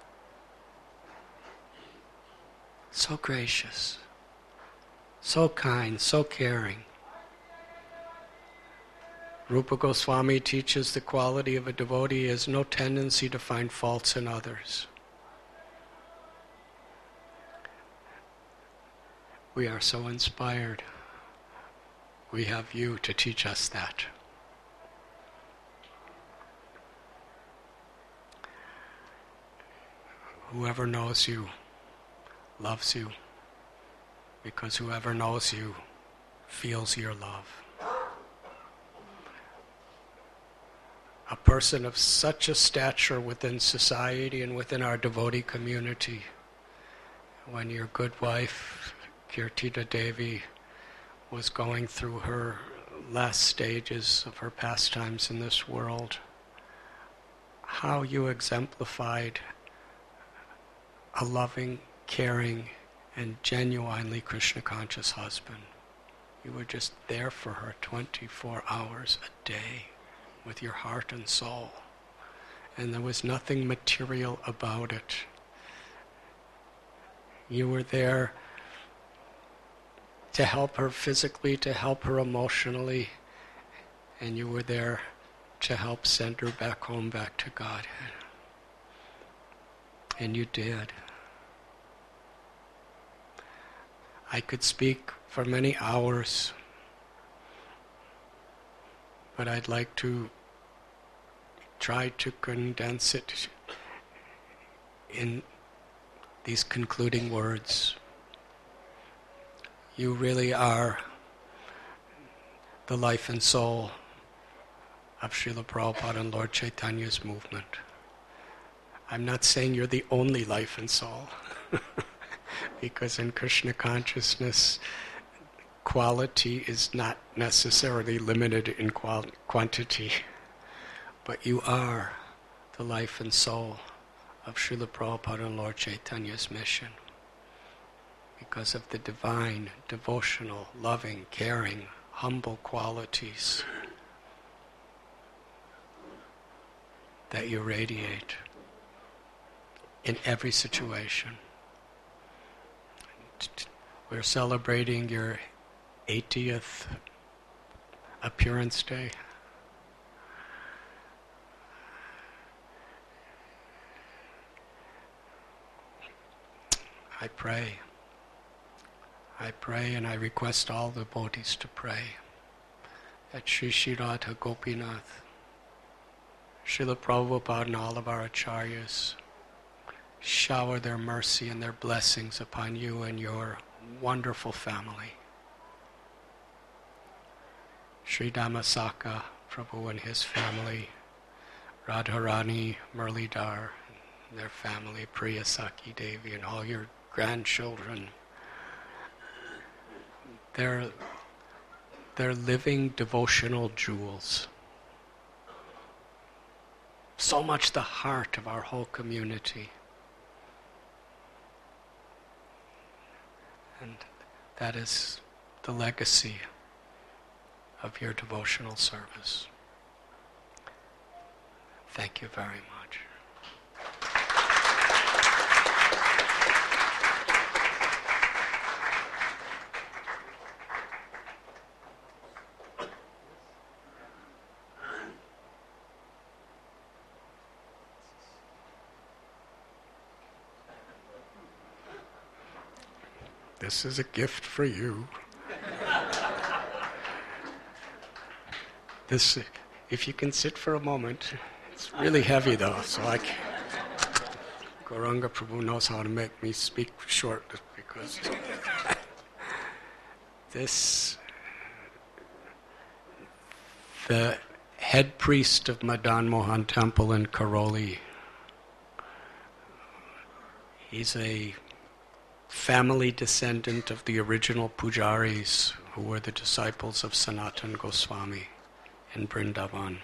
So gracious, so kind, so caring. Rupa Goswami teaches the quality of a devotee is no tendency to find faults in others. We are so inspired. We have you to teach us that. Whoever knows you loves you, because whoever knows you feels your love. A person of such a stature within society and within our devotee community, when your good wife, Kirtida Devi, was going through her last stages of her pastimes in this world, how you exemplified a loving, caring, and genuinely Krishna-conscious husband. You were just there for her 24 hours a day with your heart and soul. And there was nothing material about it. You were there to help her physically, to help her emotionally, and you were there to help send her back home, back to God. And you did. I could speak for many hours, but I'd like to try to condense it in these concluding words. You really are the life and soul of Srila Prabhupada and Lord Chaitanya's movement. I'm not saying you're the only life and soul, because in Krishna consciousness, quality is not necessarily limited in quantity, but you are the life and soul of Srila Prabhupada and Lord Chaitanya's mission, because of the divine, devotional, loving, caring, humble qualities that you radiate in every situation. We're celebrating your 80th appearance day. I pray and I request all the devotees to pray at Sri Sri Radha Gopinath, Srila Prabhupada and all of our acharyas shower their mercy and their blessings upon you and your wonderful family. Sri Dhammasaka Prabhu and his family, Radharani, Murlidhar, and their family, Priya Saki Devi, and all your grandchildren. They're living devotional jewels. So much the heart of our whole community. And that is the legacy of your devotional service. Thank you very much. This is a gift for you. This, if you can sit for a moment, it's really heavy though, so Gauranga Prabhu knows how to make me speak short because the head priest of Madan Mohan Temple in Karoli, he's a family descendant of the original pujaris who were the disciples of Sanatan Goswami in Vrindavan.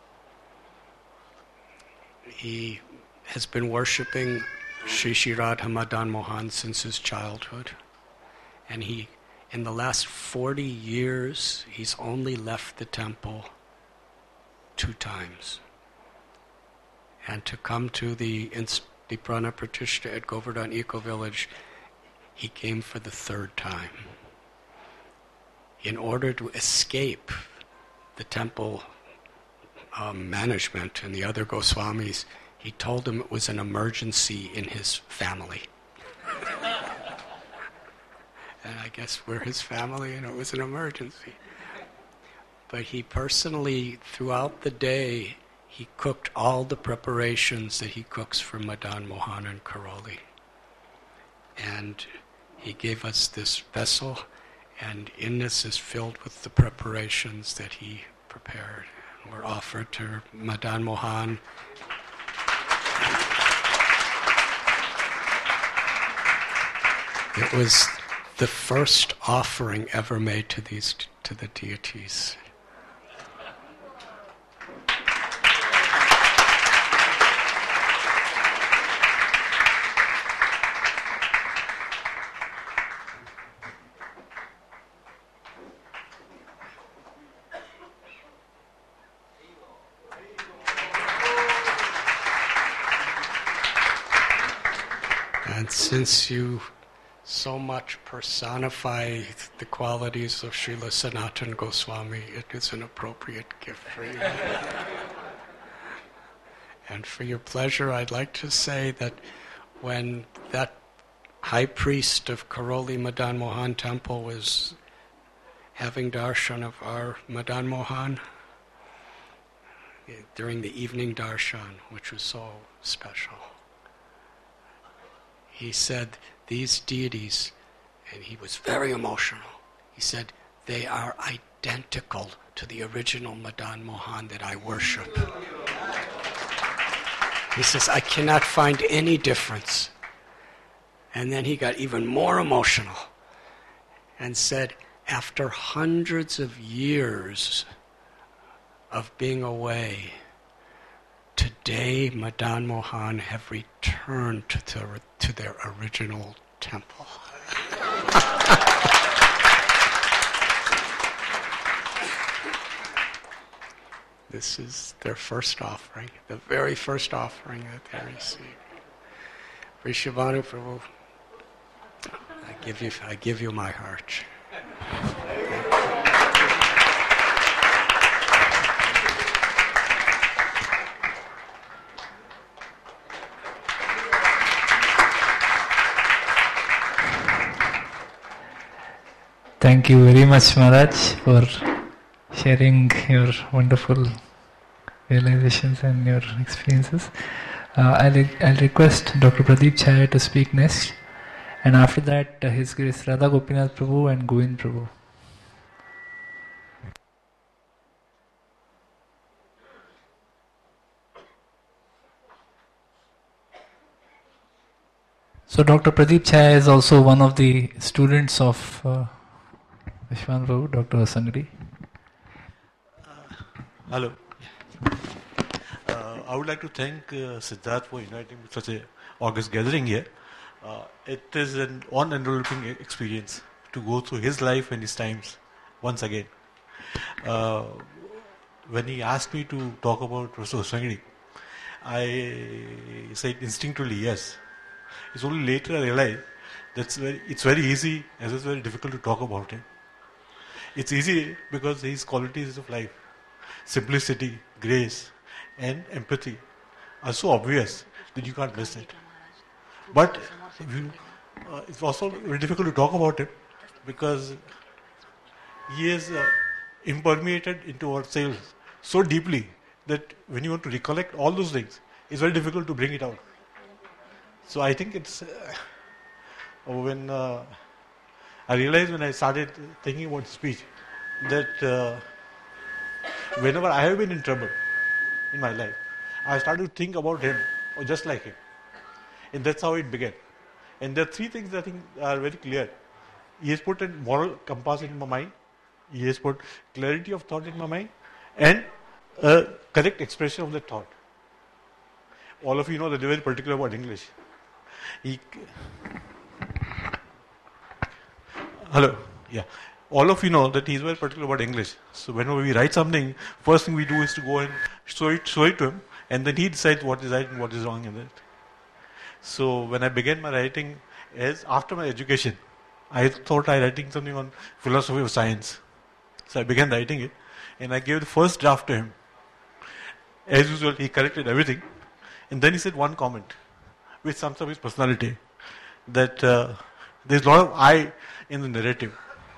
He has been worshipping Sri Sri Radha Madan Mohan since his childhood, and in the last 40 years, he's only left the temple 2 times. And to come to the Prana Pratishta at Govardhan Eco Village, he came for the 3rd time. In order to escape the temple management and the other Goswamis, he told them it was an emergency in his family. And I guess we're his family and it was an emergency. But he personally, throughout the day, he cooked all the preparations that he cooks for Madan Mohan and Karoli. And he gave us this vessel, and in this is filled with the preparations that he prepared. And were offered to Madan Mohan. It was the first offering ever made to the deities. And since you so much personify the qualities of Srila Sanatan Goswami, it is an appropriate gift for you. And for your pleasure, I'd like to say that when that high priest of Karoli Madan Mohan Temple was having darshan of our Madan Mohan, during the evening darshan, which was so special, he said, these deities, and he was very emotional, he said, they are identical to the original Madan Mohan that I worship. He says, I cannot find any difference. And then he got even more emotional and said, after hundreds of years of being away, today Madan Mohan have returned to their original temple. This is their first offering, the very first offering that they received. Vrishabhanu Prabhu, I give you my heart. Thank you very much, Maharaj, for sharing your wonderful realizations and your experiences. I'll request Dr. Pradeep Chhaya to speak next, and after that, His Grace Radha Gopinath Prabhu and Govind Prabhu. So Dr. Pradeep Chhaya is also one of the students of Vishwan Prabhu, Dr. Sangri. Hello. I would like to thank Siddharth for inviting me to such an august gathering here. It is an unenveloping experience to go through his life and his times once again. When he asked me to talk about Professor Sangri, I said instinctively yes. It's only later I realized that it's very easy as it's very difficult to talk about him. It's easy because his qualities of life, simplicity, grace, and empathy are so obvious that you can't miss it. But it's also very difficult to talk about him because he is impermeated into ourselves so deeply that when you want to recollect all those things, it's very difficult to bring it out. So I think it's when I realized when I started thinking about speech that whenever I have been in trouble in my life, I started to think about him or just like him. And that's how it began. And there are three things I think are very clear. He has put a moral compass in my mind. He has put clarity of thought in my mind and a correct expression of the thought. All of you know that they're very particular about English. Hello. Yeah. All of you know that he's very particular about English. So whenever we write something, first thing we do is to go and show it to him, and then he decides what is right and what is wrong in it. So when I began my writing, as after my education, I thought I writing something on philosophy of science. So I began writing it, and I gave the first draft to him. As usual, he corrected everything, and then he said one comment, which sums up his personality, that there's a lot of I in the narrative.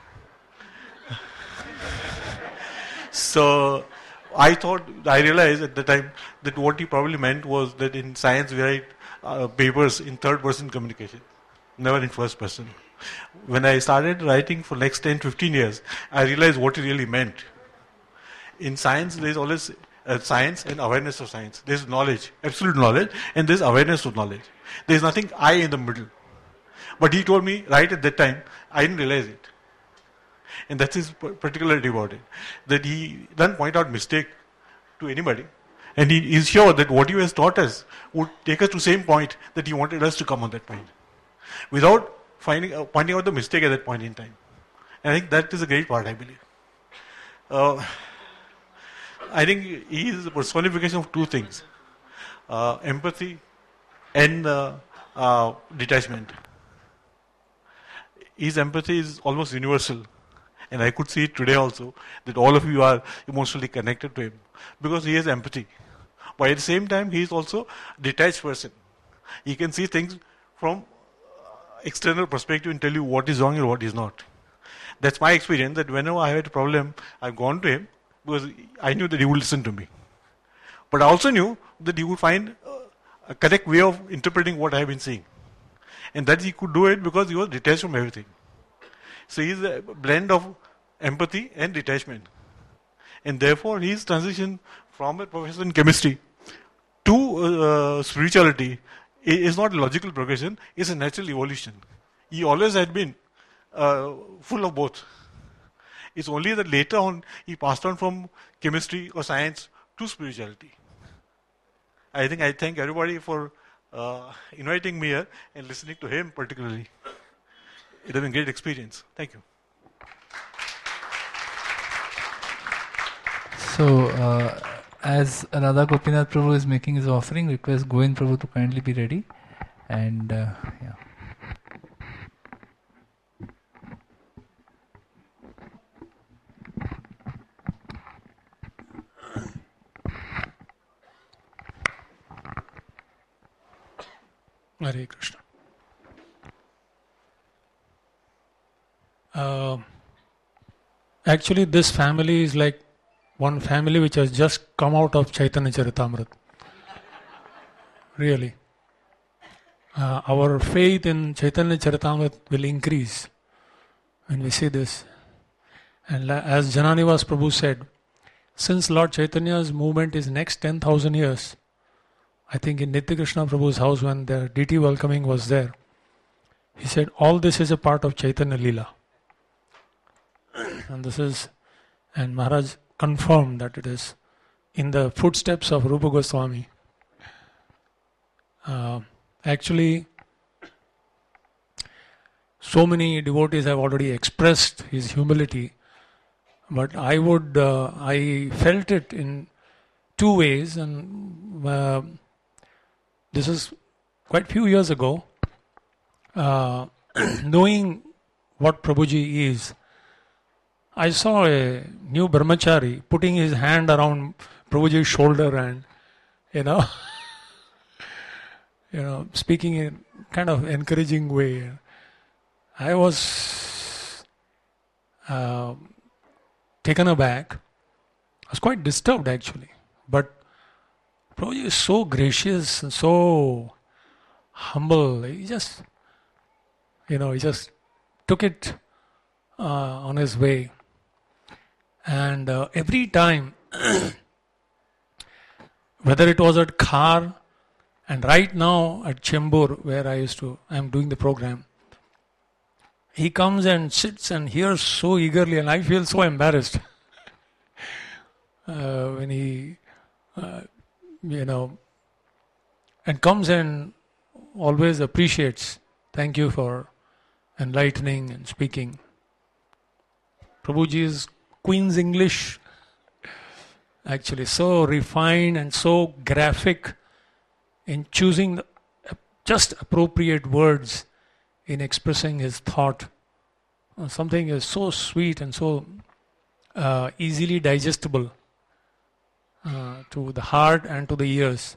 So I realized at the time that what he probably meant was that in science we write papers in third person communication, never in first person. When I started writing for next 10-15 years, I realized what he really meant. In science, there is always science and awareness of science. There is knowledge, absolute knowledge, and there is awareness of knowledge. There is nothing I in the middle. But he told me right at that time, I didn't realize it. And that's his particularity about it. That he doesn't point out mistake to anybody. And he is sure that what he has taught us would take us to the same point that he wanted us to come on that point. Without pointing out the mistake at that point in time. And I think that is a great part, I believe. I think he is the personification of two things. Empathy and detachment. His empathy is almost universal. And I could see it today also, that all of you are emotionally connected to him. Because he has empathy. But at the same time, he is also a detached person. He can see things from external perspective and tell you what is wrong and what is not. That's my experience, that whenever I had a problem, I've gone to him because I knew that he would listen to me. But I also knew that he would find a correct way of interpreting what I have been seeing. And that he could do it because he was detached from everything. So he's a blend of empathy and detachment. And therefore his transition from a professor in chemistry to spirituality is not a logical progression, it's a natural evolution. He always had been full of both. It's only that later on he passed on from chemistry or science to spirituality. I think I thank everybody for inviting me here and listening to him particularly. It has been a great experience. Thank you. So, as Radha Gopinath Prabhu is making his offering, request Govind Prabhu to kindly be ready. And yeah. Hare Krishna. Actually, this family is like one family which has just come out of Chaitanya Charitamrita. Really. Our faith in Chaitanya Charitamrita will increase when we see this. And as Jananivas Prabhu said, since Lord Chaitanya's movement is next 10,000 years, I think in Nitya Krishna Prabhu's house when the DT welcoming was there, he said all this is a part of Chaitanya Leela. And Maharaj confirmed that it is in the footsteps of Rupa Goswami. Actually, so many devotees have already expressed his humility, but I felt it in two ways, and this is quite few years ago. Knowing what Prabhuji is, I saw a new brahmachari putting his hand around Prabhuji's shoulder and, speaking in kind of encouraging way. I was taken aback. I was quite disturbed actually. But Prabhuji is so gracious and so humble. He just took it on his way. And every time, whether it was at Khar, and right now at Chembur, where I'm doing the program, he comes and sits and hears so eagerly, and I feel so embarrassed when he, and comes and always appreciates. Thank you for enlightening and speaking. Prabhuji's Queen's English, actually so refined and so graphic in choosing just appropriate words in expressing his thought. Something is so sweet and so easily digestible to the heart and to the ears.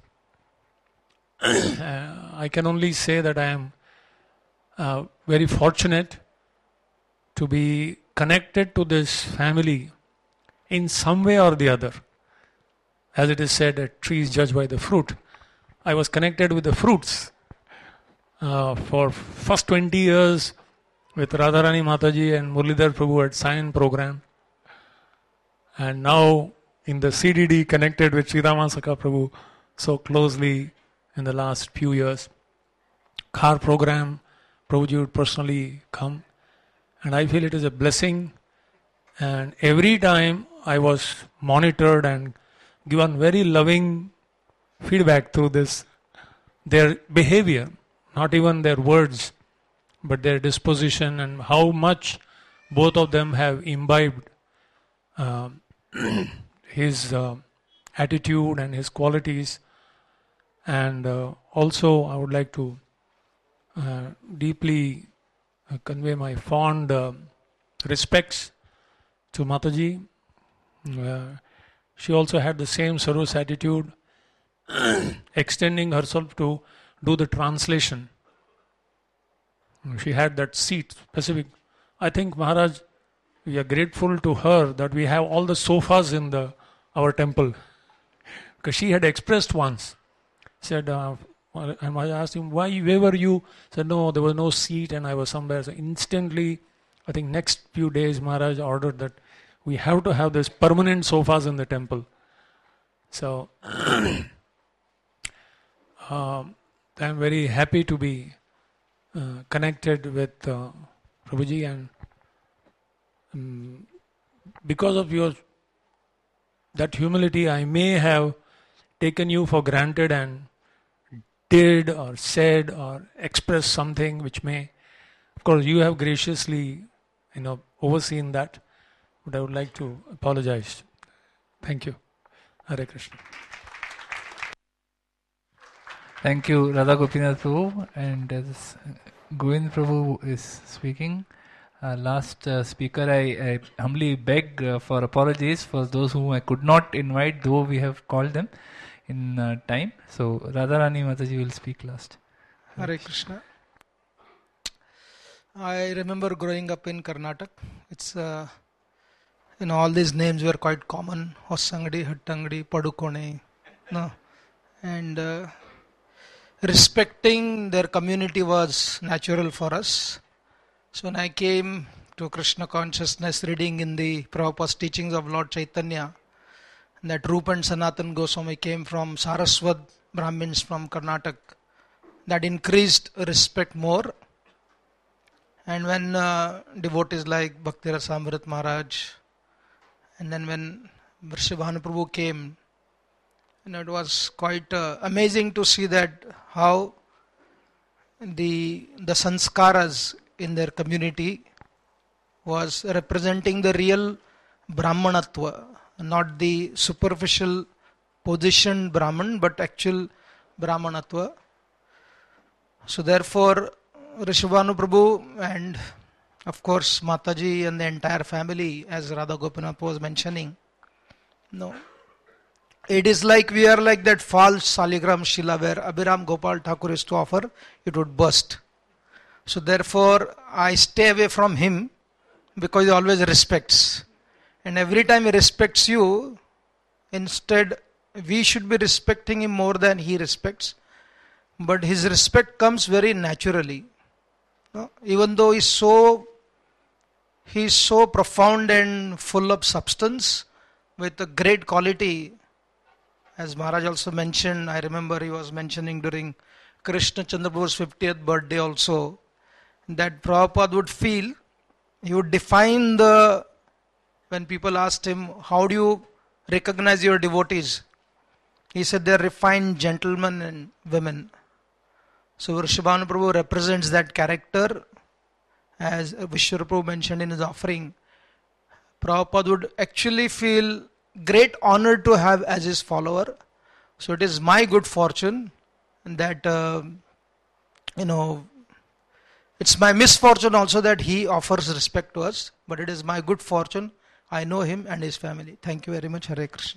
I can only say that I am very fortunate to be connected to this family in some way or the other. As it is said, a tree is judged by the fruit. I was connected with the fruits for first 20 years with Radharani Mataji and Muralidhar Prabhu at Sion program, and now in the CDD connected with Sridhama Sakha Prabhu so closely in the last few years. Khar program, Prabhuji would personally come, and I feel it is a blessing. And every time I was monitored and given very loving feedback through this, their behavior, not even their words, but their disposition and how much both of them have imbibed his attitude and his qualities. And also I would like to deeply convey my fond respects to Mataji. She also had the same service attitude, extending herself to do the translation. She had that seat specific. I think Maharaj, we are grateful to her that we have all the sofas in our temple. Because she had expressed once, said, and I asked him, where were you? Said, no, there was no seat and I was somewhere. So instantly, I think next few days, Maharaj ordered that we have to have this permanent sofas in the temple. So, I am very happy to be connected with Prabhuji, and because of that humility, I may have taken you for granted and did or said or expressed something which may, of course, you have graciously, overseen that, but I would like to apologize. Thank you. Hare Krishna. Thank you, Radha Gopinath Prabhu. And as Govind Prabhu is speaking, last speaker, I humbly beg for apologies for those whom I could not invite, though we have called them in time. So Radharani Mataji will speak last. Hare Krishna. I remember growing up in Karnataka. It's a all these names were quite common. Hossangadi, Hattangadi, Padukone. No. And respecting their community was natural for us. So when I came to Krishna consciousness, reading in the Prabhupada's teachings of Lord Chaitanya, that Rupa and Sanatan Goswami came from Saraswat Brahmins from Karnataka, that increased respect more. And when devotees like Bhakti Rasamrit Maharaj, and then when Vrishabhanu Prabhu came, it was quite amazing to see that how the sanskaras in their community was representing the real Brahmanatva, not the superficial positioned Brahman, but actual Brahmanatva. So therefore, Rishabhanu Prabhu and of course Mataji and the entire family, as Radha Gopinath was mentioning, it is like we are like that false Saligram Shila where Abhiram Gopal Thakur is to offer, it would burst. So therefore, I stay away from him because he always respects. And every time he respects you, instead we should be respecting him more than he respects. But his respect comes very naturally. Even though he's so profound and full of substance with a great quality, as Maharaj also mentioned, I remember he was mentioning during Krishna Chandra Prabhu's 50th birthday also, that Prabhupada would feel, he would define when people asked him, how do you recognize your devotees? He said they are refined gentlemen and women. So Vrishabhanu Prabhu represents that character, as Vishwara Prabhu mentioned in his offering. Prabhupada would actually feel great honor to have as his follower. So it is my good fortune that, it's my misfortune also that he offers respect to us, but it is my good fortune. I know him and his family. Thank you very much. Hare Krishna.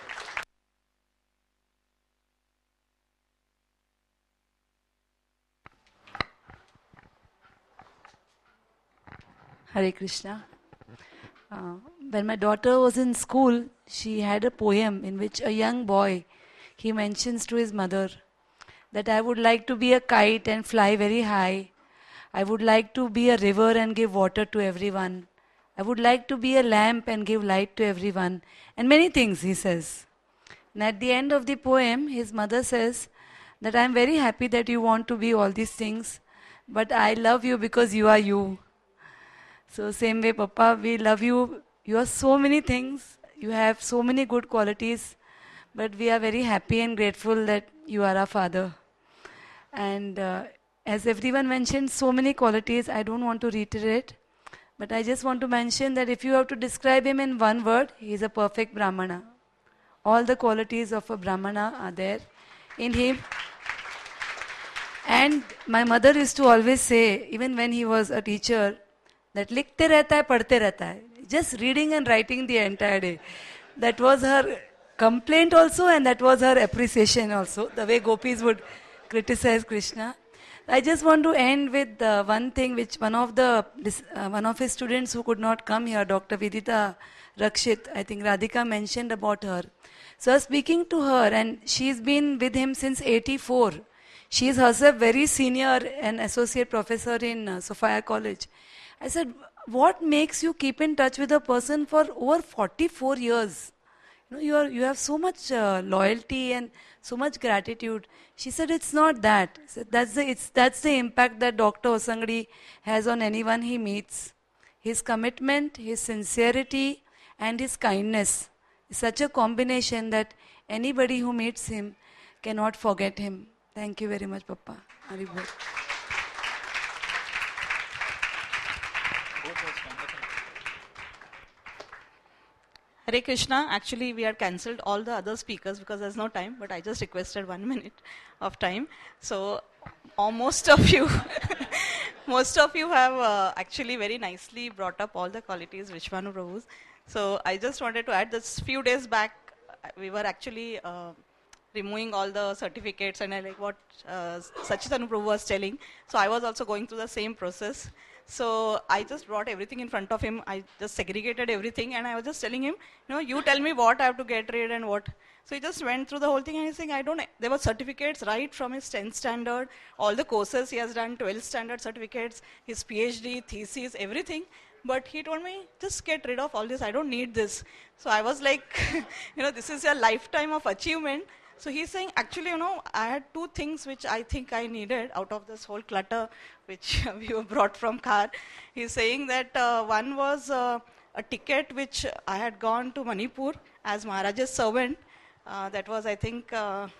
Hare Krishna. When my daughter was in school, she had a poem in which a young boy, he mentions to his mother that I would like to be a kite and fly very high. I would like to be a river and give water to everyone. I would like to be a lamp and give light to everyone. And many things, he says. And at the end of the poem, his mother says that I am very happy that you want to be all these things, but I love you because you are you. So same way, Papa, we love you. You are so many things. You have so many good qualities. But we are very happy and grateful that you are our father. And as everyone mentioned, so many qualities, I don't want to reiterate. But I just want to mention that if you have to describe him in one word, he is a perfect Brahmana. All the qualities of a Brahmana are there in him. And my mother used to always say, even when he was a teacher, that likhte rehta hai, padhte rehta hai. Just reading and writing the entire day. That was her complaint also, and that was her appreciation also, the way gopis would criticize Krishna. I just want to end with one thing which one of his students who could not come here, Dr. Vidita Rakshit, I think Radhika mentioned about her. So I was speaking to her, and she's been with him since 84. She is herself very senior and associate professor in Sophia College. I said, what makes you keep in touch with a person for over 44 years? You have so much loyalty and so much gratitude. She said, it's not that. Said, that's the impact that Dr. Hossangadi has on anyone he meets. His commitment, his sincerity, and his kindness is such a combination that anybody who meets him cannot forget him. Thank you very much, Papa. Haribol. Hare Krishna. Actually, we had cancelled all the other speakers because there's no time, but I just requested 1 minute of time. So, most of you have actually very nicely brought up all the qualities Vishwanu Prabhu's. So, I just wanted to add this few days back, we were actually removing all the certificates, and I like what Sachitanu Prabhu was telling. So, I was also going through the same process. So I just brought everything in front of him. I just segregated everything, and I was just telling him, you tell me what I have to get rid and what. So he just went through the whole thing, and he's saying, there were certificates right from his 10th standard, all the courses he has done, 12th standard certificates, his PhD, thesis, everything. But he told me, just get rid of all this. I don't need this. So I was like, this is a lifetime of achievement. So he's saying, actually, I had two things which I think I needed out of this whole clutter which we were brought from car. He's saying that one was a ticket which I had gone to Manipur as Maharaj's servant. That was, I think,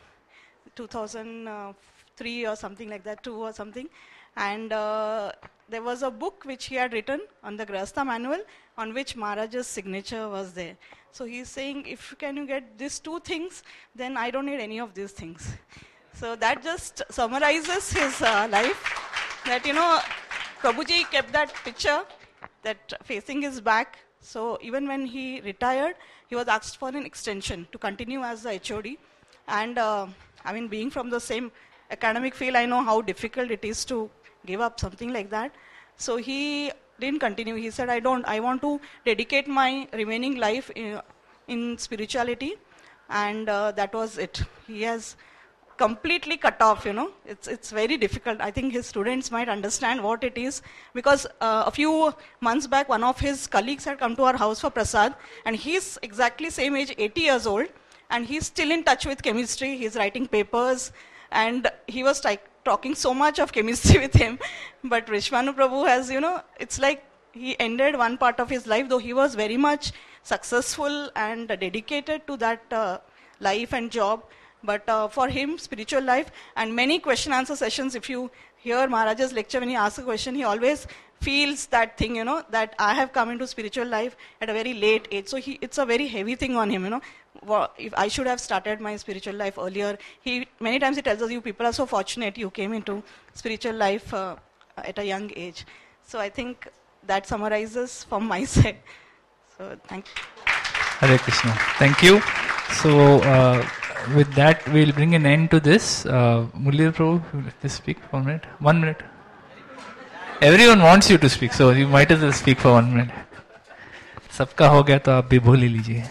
2003 or something like that, 2 or something. And there was a book which he had written on the Grahastha manual on which Maharaj's signature was there. So he's saying, if can you get these two things, then I don't need any of these things. So that just summarizes his life. That, Prabhuji kept that picture that facing his back. So even when he retired, he was asked for an extension to continue as the HOD. And being from the same academic field, I know how difficult it is to give up something like that. So he didn't continue. He said, I want to dedicate my remaining life in spirituality. And that was it. He has completely cut off, It's very difficult. I think his students might understand what it is. Because a few months back, one of his colleagues had come to our house for prasad. And he's exactly same age, 80 years old. And he's still in touch with chemistry. He's writing papers. And he was talking so much of chemistry with him. But Vishwanu Prabhu has, it's like he ended one part of his life, though he was very much successful and dedicated to that life and job. But for him, spiritual life and many question answer sessions, if you hear Maharaj's lecture, when he asks a question, he always feels that thing, that I have come into spiritual life at a very late age. So it's a very heavy thing on him, If I should have started my spiritual life earlier. Many times he tells us, you people are so fortunate you came into spiritual life at a young age. So I think that summarizes from my side. So thank you. Hare Krishna. Thank you. So with that, we'll bring an end to this. Murli Prabhu, will you speak for 1 minute? 1 minute. Everyone wants you to speak, so you might as well speak for 1 minute. सबका हो गया तो आप भी बोल ही लीजिए.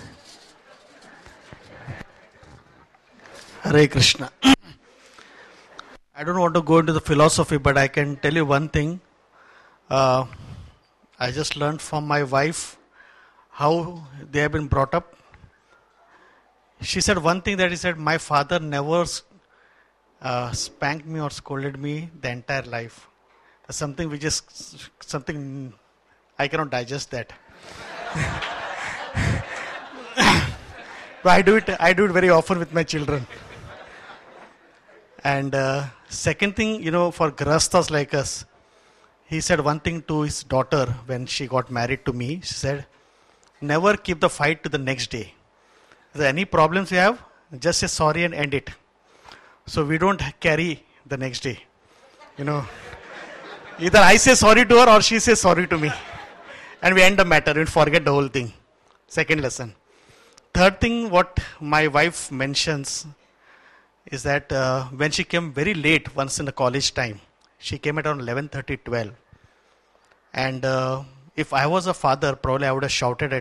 Hare Krishna. I don't want to go into the philosophy, but I can tell you one thing. I just learned from my wife how they have been brought up. She said one thing that he said, my father never spanked me or scolded me the entire life. That's something which is something I cannot digest that. But I do it very often with my children. And second thing, for Grahasthas like us, he said one thing to his daughter when she got married to me. She said, never keep the fight to the next day. If there are any problems you have, just say sorry and end it. So we don't carry the next day. Either I say sorry to her or she says sorry to me. And we end the matter and forget the whole thing. Second lesson. Third thing, what my wife mentions is that when she came very late once in the college time, she came at around 11:30, 12. And if I was a father, probably I would have shouted at